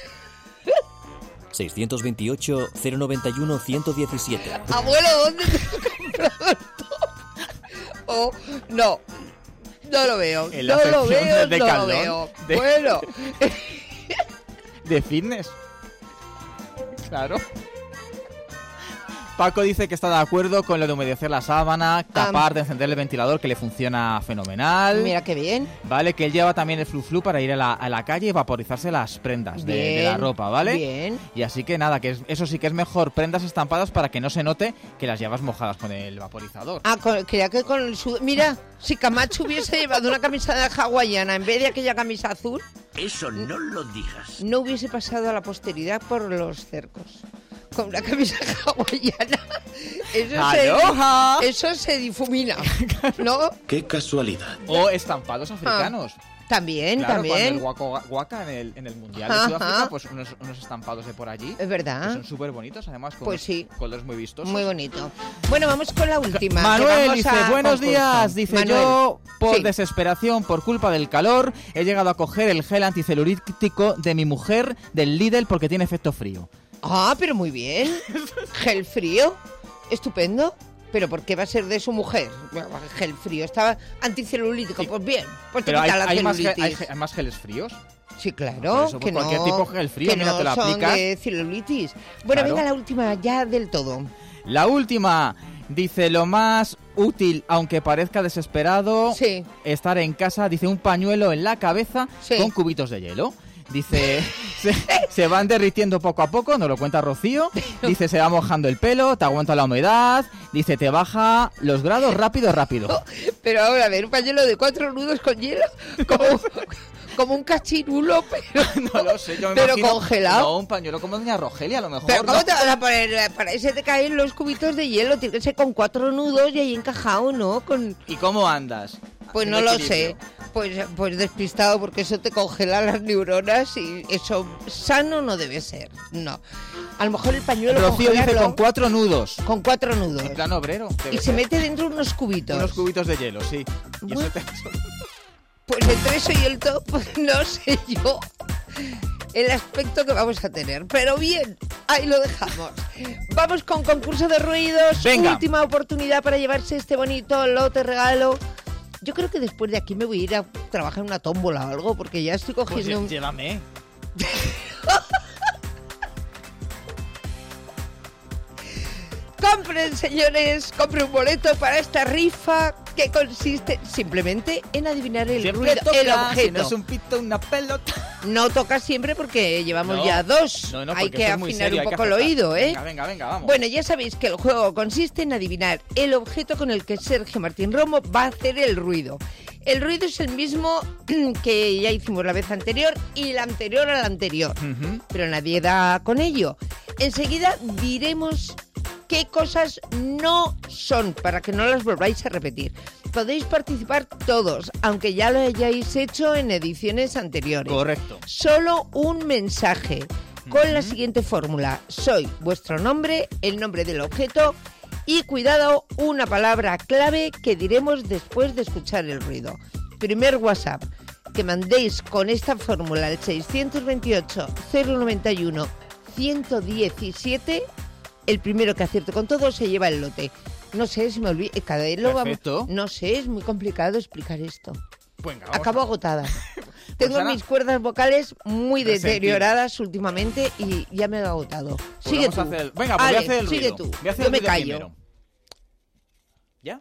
628 091 117. Abuelo, ¿dónde te has comprado el top? Oh, no lo veo. En la sección de no Decathlon, lo veo. Bueno. De fitness. Claro. Paco dice que está de acuerdo con lo de humedecer la sábana, tapar de encender el ventilador, que le funciona fenomenal. Mira qué bien. Vale, que él lleva también el flu para ir a la calle y vaporizarse las prendas de la ropa, ¿vale? Bien. Y así que nada, que eso sí que es mejor, prendas estampadas para que no se note que las llevas mojadas con el vaporizador. Creía que con el sudor... Mira, si Camacho hubiese llevado una camisa de hawaiana en vez de aquella camisa azul... Eso no lo digas. No hubiese pasado a la posteridad por los cercos. Con una camisa hawaiana. Eso se difumina, ¿no? Qué casualidad. O estampados africanos. También, claro, también. Cuando el Waka en el Mundial de Sudáfrica, pues unos estampados de por allí. Es verdad. Que son súper bonitos, además, con colores muy vistosos. Muy bonito. Bueno, vamos con la última. Manuel dice, buenos días. Dice, Manuel, yo, por desesperación, por culpa del calor, he llegado a coger el gel anticelulítico de mi mujer del Lidl porque tiene efecto frío. Ah, pero muy bien. Gel frío. Estupendo. ¿Pero por qué va a ser de su mujer? Gel frío. Estaba anticelulítico. Pues bien. Pues te quita la celulitis. ¿Hay más geles fríos? Sí, claro. Eso, que cualquier tipo de gel frío, que mira, no te lo son aplicas. De celulitis. Bueno, claro. Venga la última ya del todo. La última. Dice, lo más útil, aunque parezca desesperado, sí, estar en casa, dice, un pañuelo en la cabeza con cubitos de hielo. Dice, se van derritiendo poco a poco, nos lo cuenta Rocío. Dice, se va mojando el pelo, te aguanta la humedad. Dice, te baja los grados rápido. Pero ahora, a ver, un pañuelo de 4 nudos con hielo, como un cachirulo, pero no lo sé, yo me pero imagino, congelado. No, un pañuelo como doña Rogelia, a lo mejor. Pero ¿cómo te vas a poner? Para eso te caen los cubitos de hielo, tiene que ser con 4 nudos y ahí encajado, ¿no? ¿Y cómo andas? Pues no lo sé, pues despistado, porque eso te congela las neuronas y eso sano no debe ser, no. A lo mejor el pañuelo Rocío dice con 4 nudos. Con 4 nudos. En plan obrero. Y se mete dentro unos cubitos. Unos cubitos de hielo, sí. Y bueno, eso pues entre eso y el top, pues no sé yo el aspecto que vamos a tener. Pero bien, ahí lo dejamos. Vamos con concurso de ruidos. Venga. Última oportunidad para llevarse este bonito lote regalo. Yo creo que después de aquí me voy a ir a trabajar en una tómbola o algo, porque ya estoy cogiendo... Pues llévame. Compren, señores, compren un boleto para esta rifa que consiste simplemente en adivinar el ruido, el objeto. Si no es un pito, una pelota. No toca siempre porque llevamos ya 2. No, hay que afinar un poco el acertar. oído, ¿eh? Venga, vamos. Bueno, ya sabéis que el juego consiste en adivinar el objeto con el que Sergio Martín Romo va a hacer el ruido. El ruido es el mismo que ya hicimos la vez anterior y la anterior a la anterior. Pero nadie da con ello. Enseguida diremos qué cosas no son, para que no las volváis a repetir. Podéis participar todos, aunque ya lo hayáis hecho en ediciones anteriores. Correcto. Solo un mensaje con la siguiente fórmula. Soy vuestro nombre, el nombre del objeto y, cuidado, una palabra clave que diremos después de escuchar el ruido. Primer WhatsApp que mandéis con esta fórmula al 628 091 117. El primero que acierte con todo se lleva el lote. No sé si me olvido. Cada vez lo vamos. No sé, es muy complicado explicar esto. Venga, acabo agotada. Tengo mis cuerdas vocales muy deterioradas últimamente y ya me he agotado. Pues sigue tú. Venga, pues voy a hacer el ruido. Sigue tú. Voy a hacer Yo el me ruido callo. Primero. ¿Ya?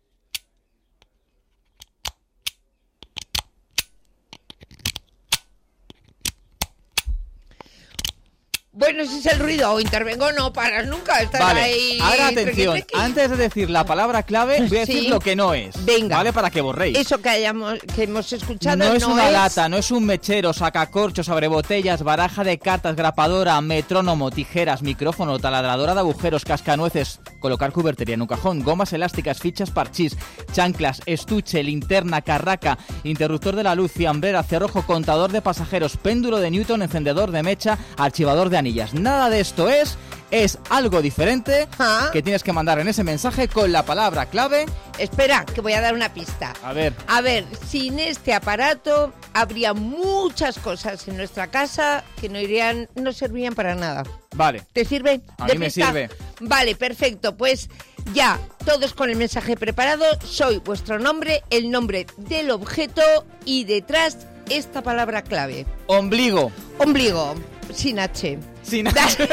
Bueno, si es el ruido o intervengo, no paras nunca. Estás vale, ahí. ahora atención. Antes de decir la palabra clave, voy a decir lo que no es. Venga. Vale, para que borréis. Eso que hemos escuchado no es una lata, no es un mechero, sacacorchos, abrebotellas, baraja de cartas, grapadora, metrónomo, tijeras, micrófono, taladradora de agujeros, cascanueces, colocar cubertería en un cajón, gomas elásticas, fichas parchís, chanclas, estuche, linterna, carraca, interruptor de la luz, fiambrera, cerrojo, contador de pasajeros, péndulo de Newton, encendedor de mecha, archivador de anillas. Nada de esto es algo diferente que tienes que mandar en ese mensaje con la palabra clave. Espera, que voy a dar una pista. A ver, sin este aparato habría muchas cosas en nuestra casa que no servirían para nada. Vale. ¿Te sirve? A mí me sirve. Vale, perfecto. Pues ya, todos con el mensaje preparado. Soy vuestro nombre, el nombre del objeto y detrás esta palabra clave. Ombligo. Ombligo, sin H. Sin H.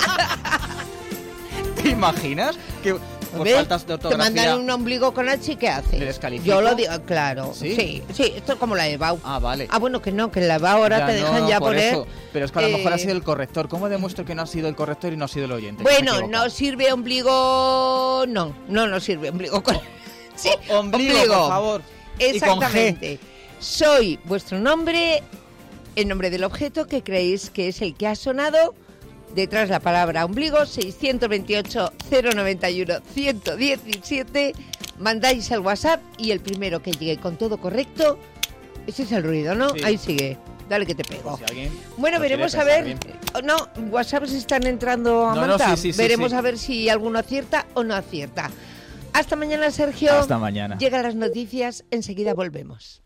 ¿Te imaginas? Que por faltas de ortografía te mandan un ombligo con H y ¿qué haces? ¿Te descalifico? Yo lo digo, claro. ¿Sí? Sí, esto es como la EBAU. Ah, vale. Ah, bueno, que no, que en la EBAU ahora te dejan ya por poner... Eso. Pero es que a lo mejor ha sido el corrector. ¿Cómo demuestro que no ha sido el corrector y no ha sido el oyente? Bueno, no sirve ombligo... No sirve ombligo con... Sí, ombligo, por favor. Exactamente. Y con G. Soy vuestro nombre, el nombre del objeto que creéis que es el que ha sonado. Detrás la palabra ombligo, 628 091 117. Mandáis el WhatsApp y el primero que llegue con todo correcto, ese es el ruido, ¿no? Sí. Ahí sigue. Dale que te pego. Pues si bueno, veremos a ver. No, WhatsApps están entrando a montar. Veremos a ver si alguno acierta o no acierta. Hasta mañana, Sergio. Hasta mañana. Llegan las noticias, enseguida volvemos.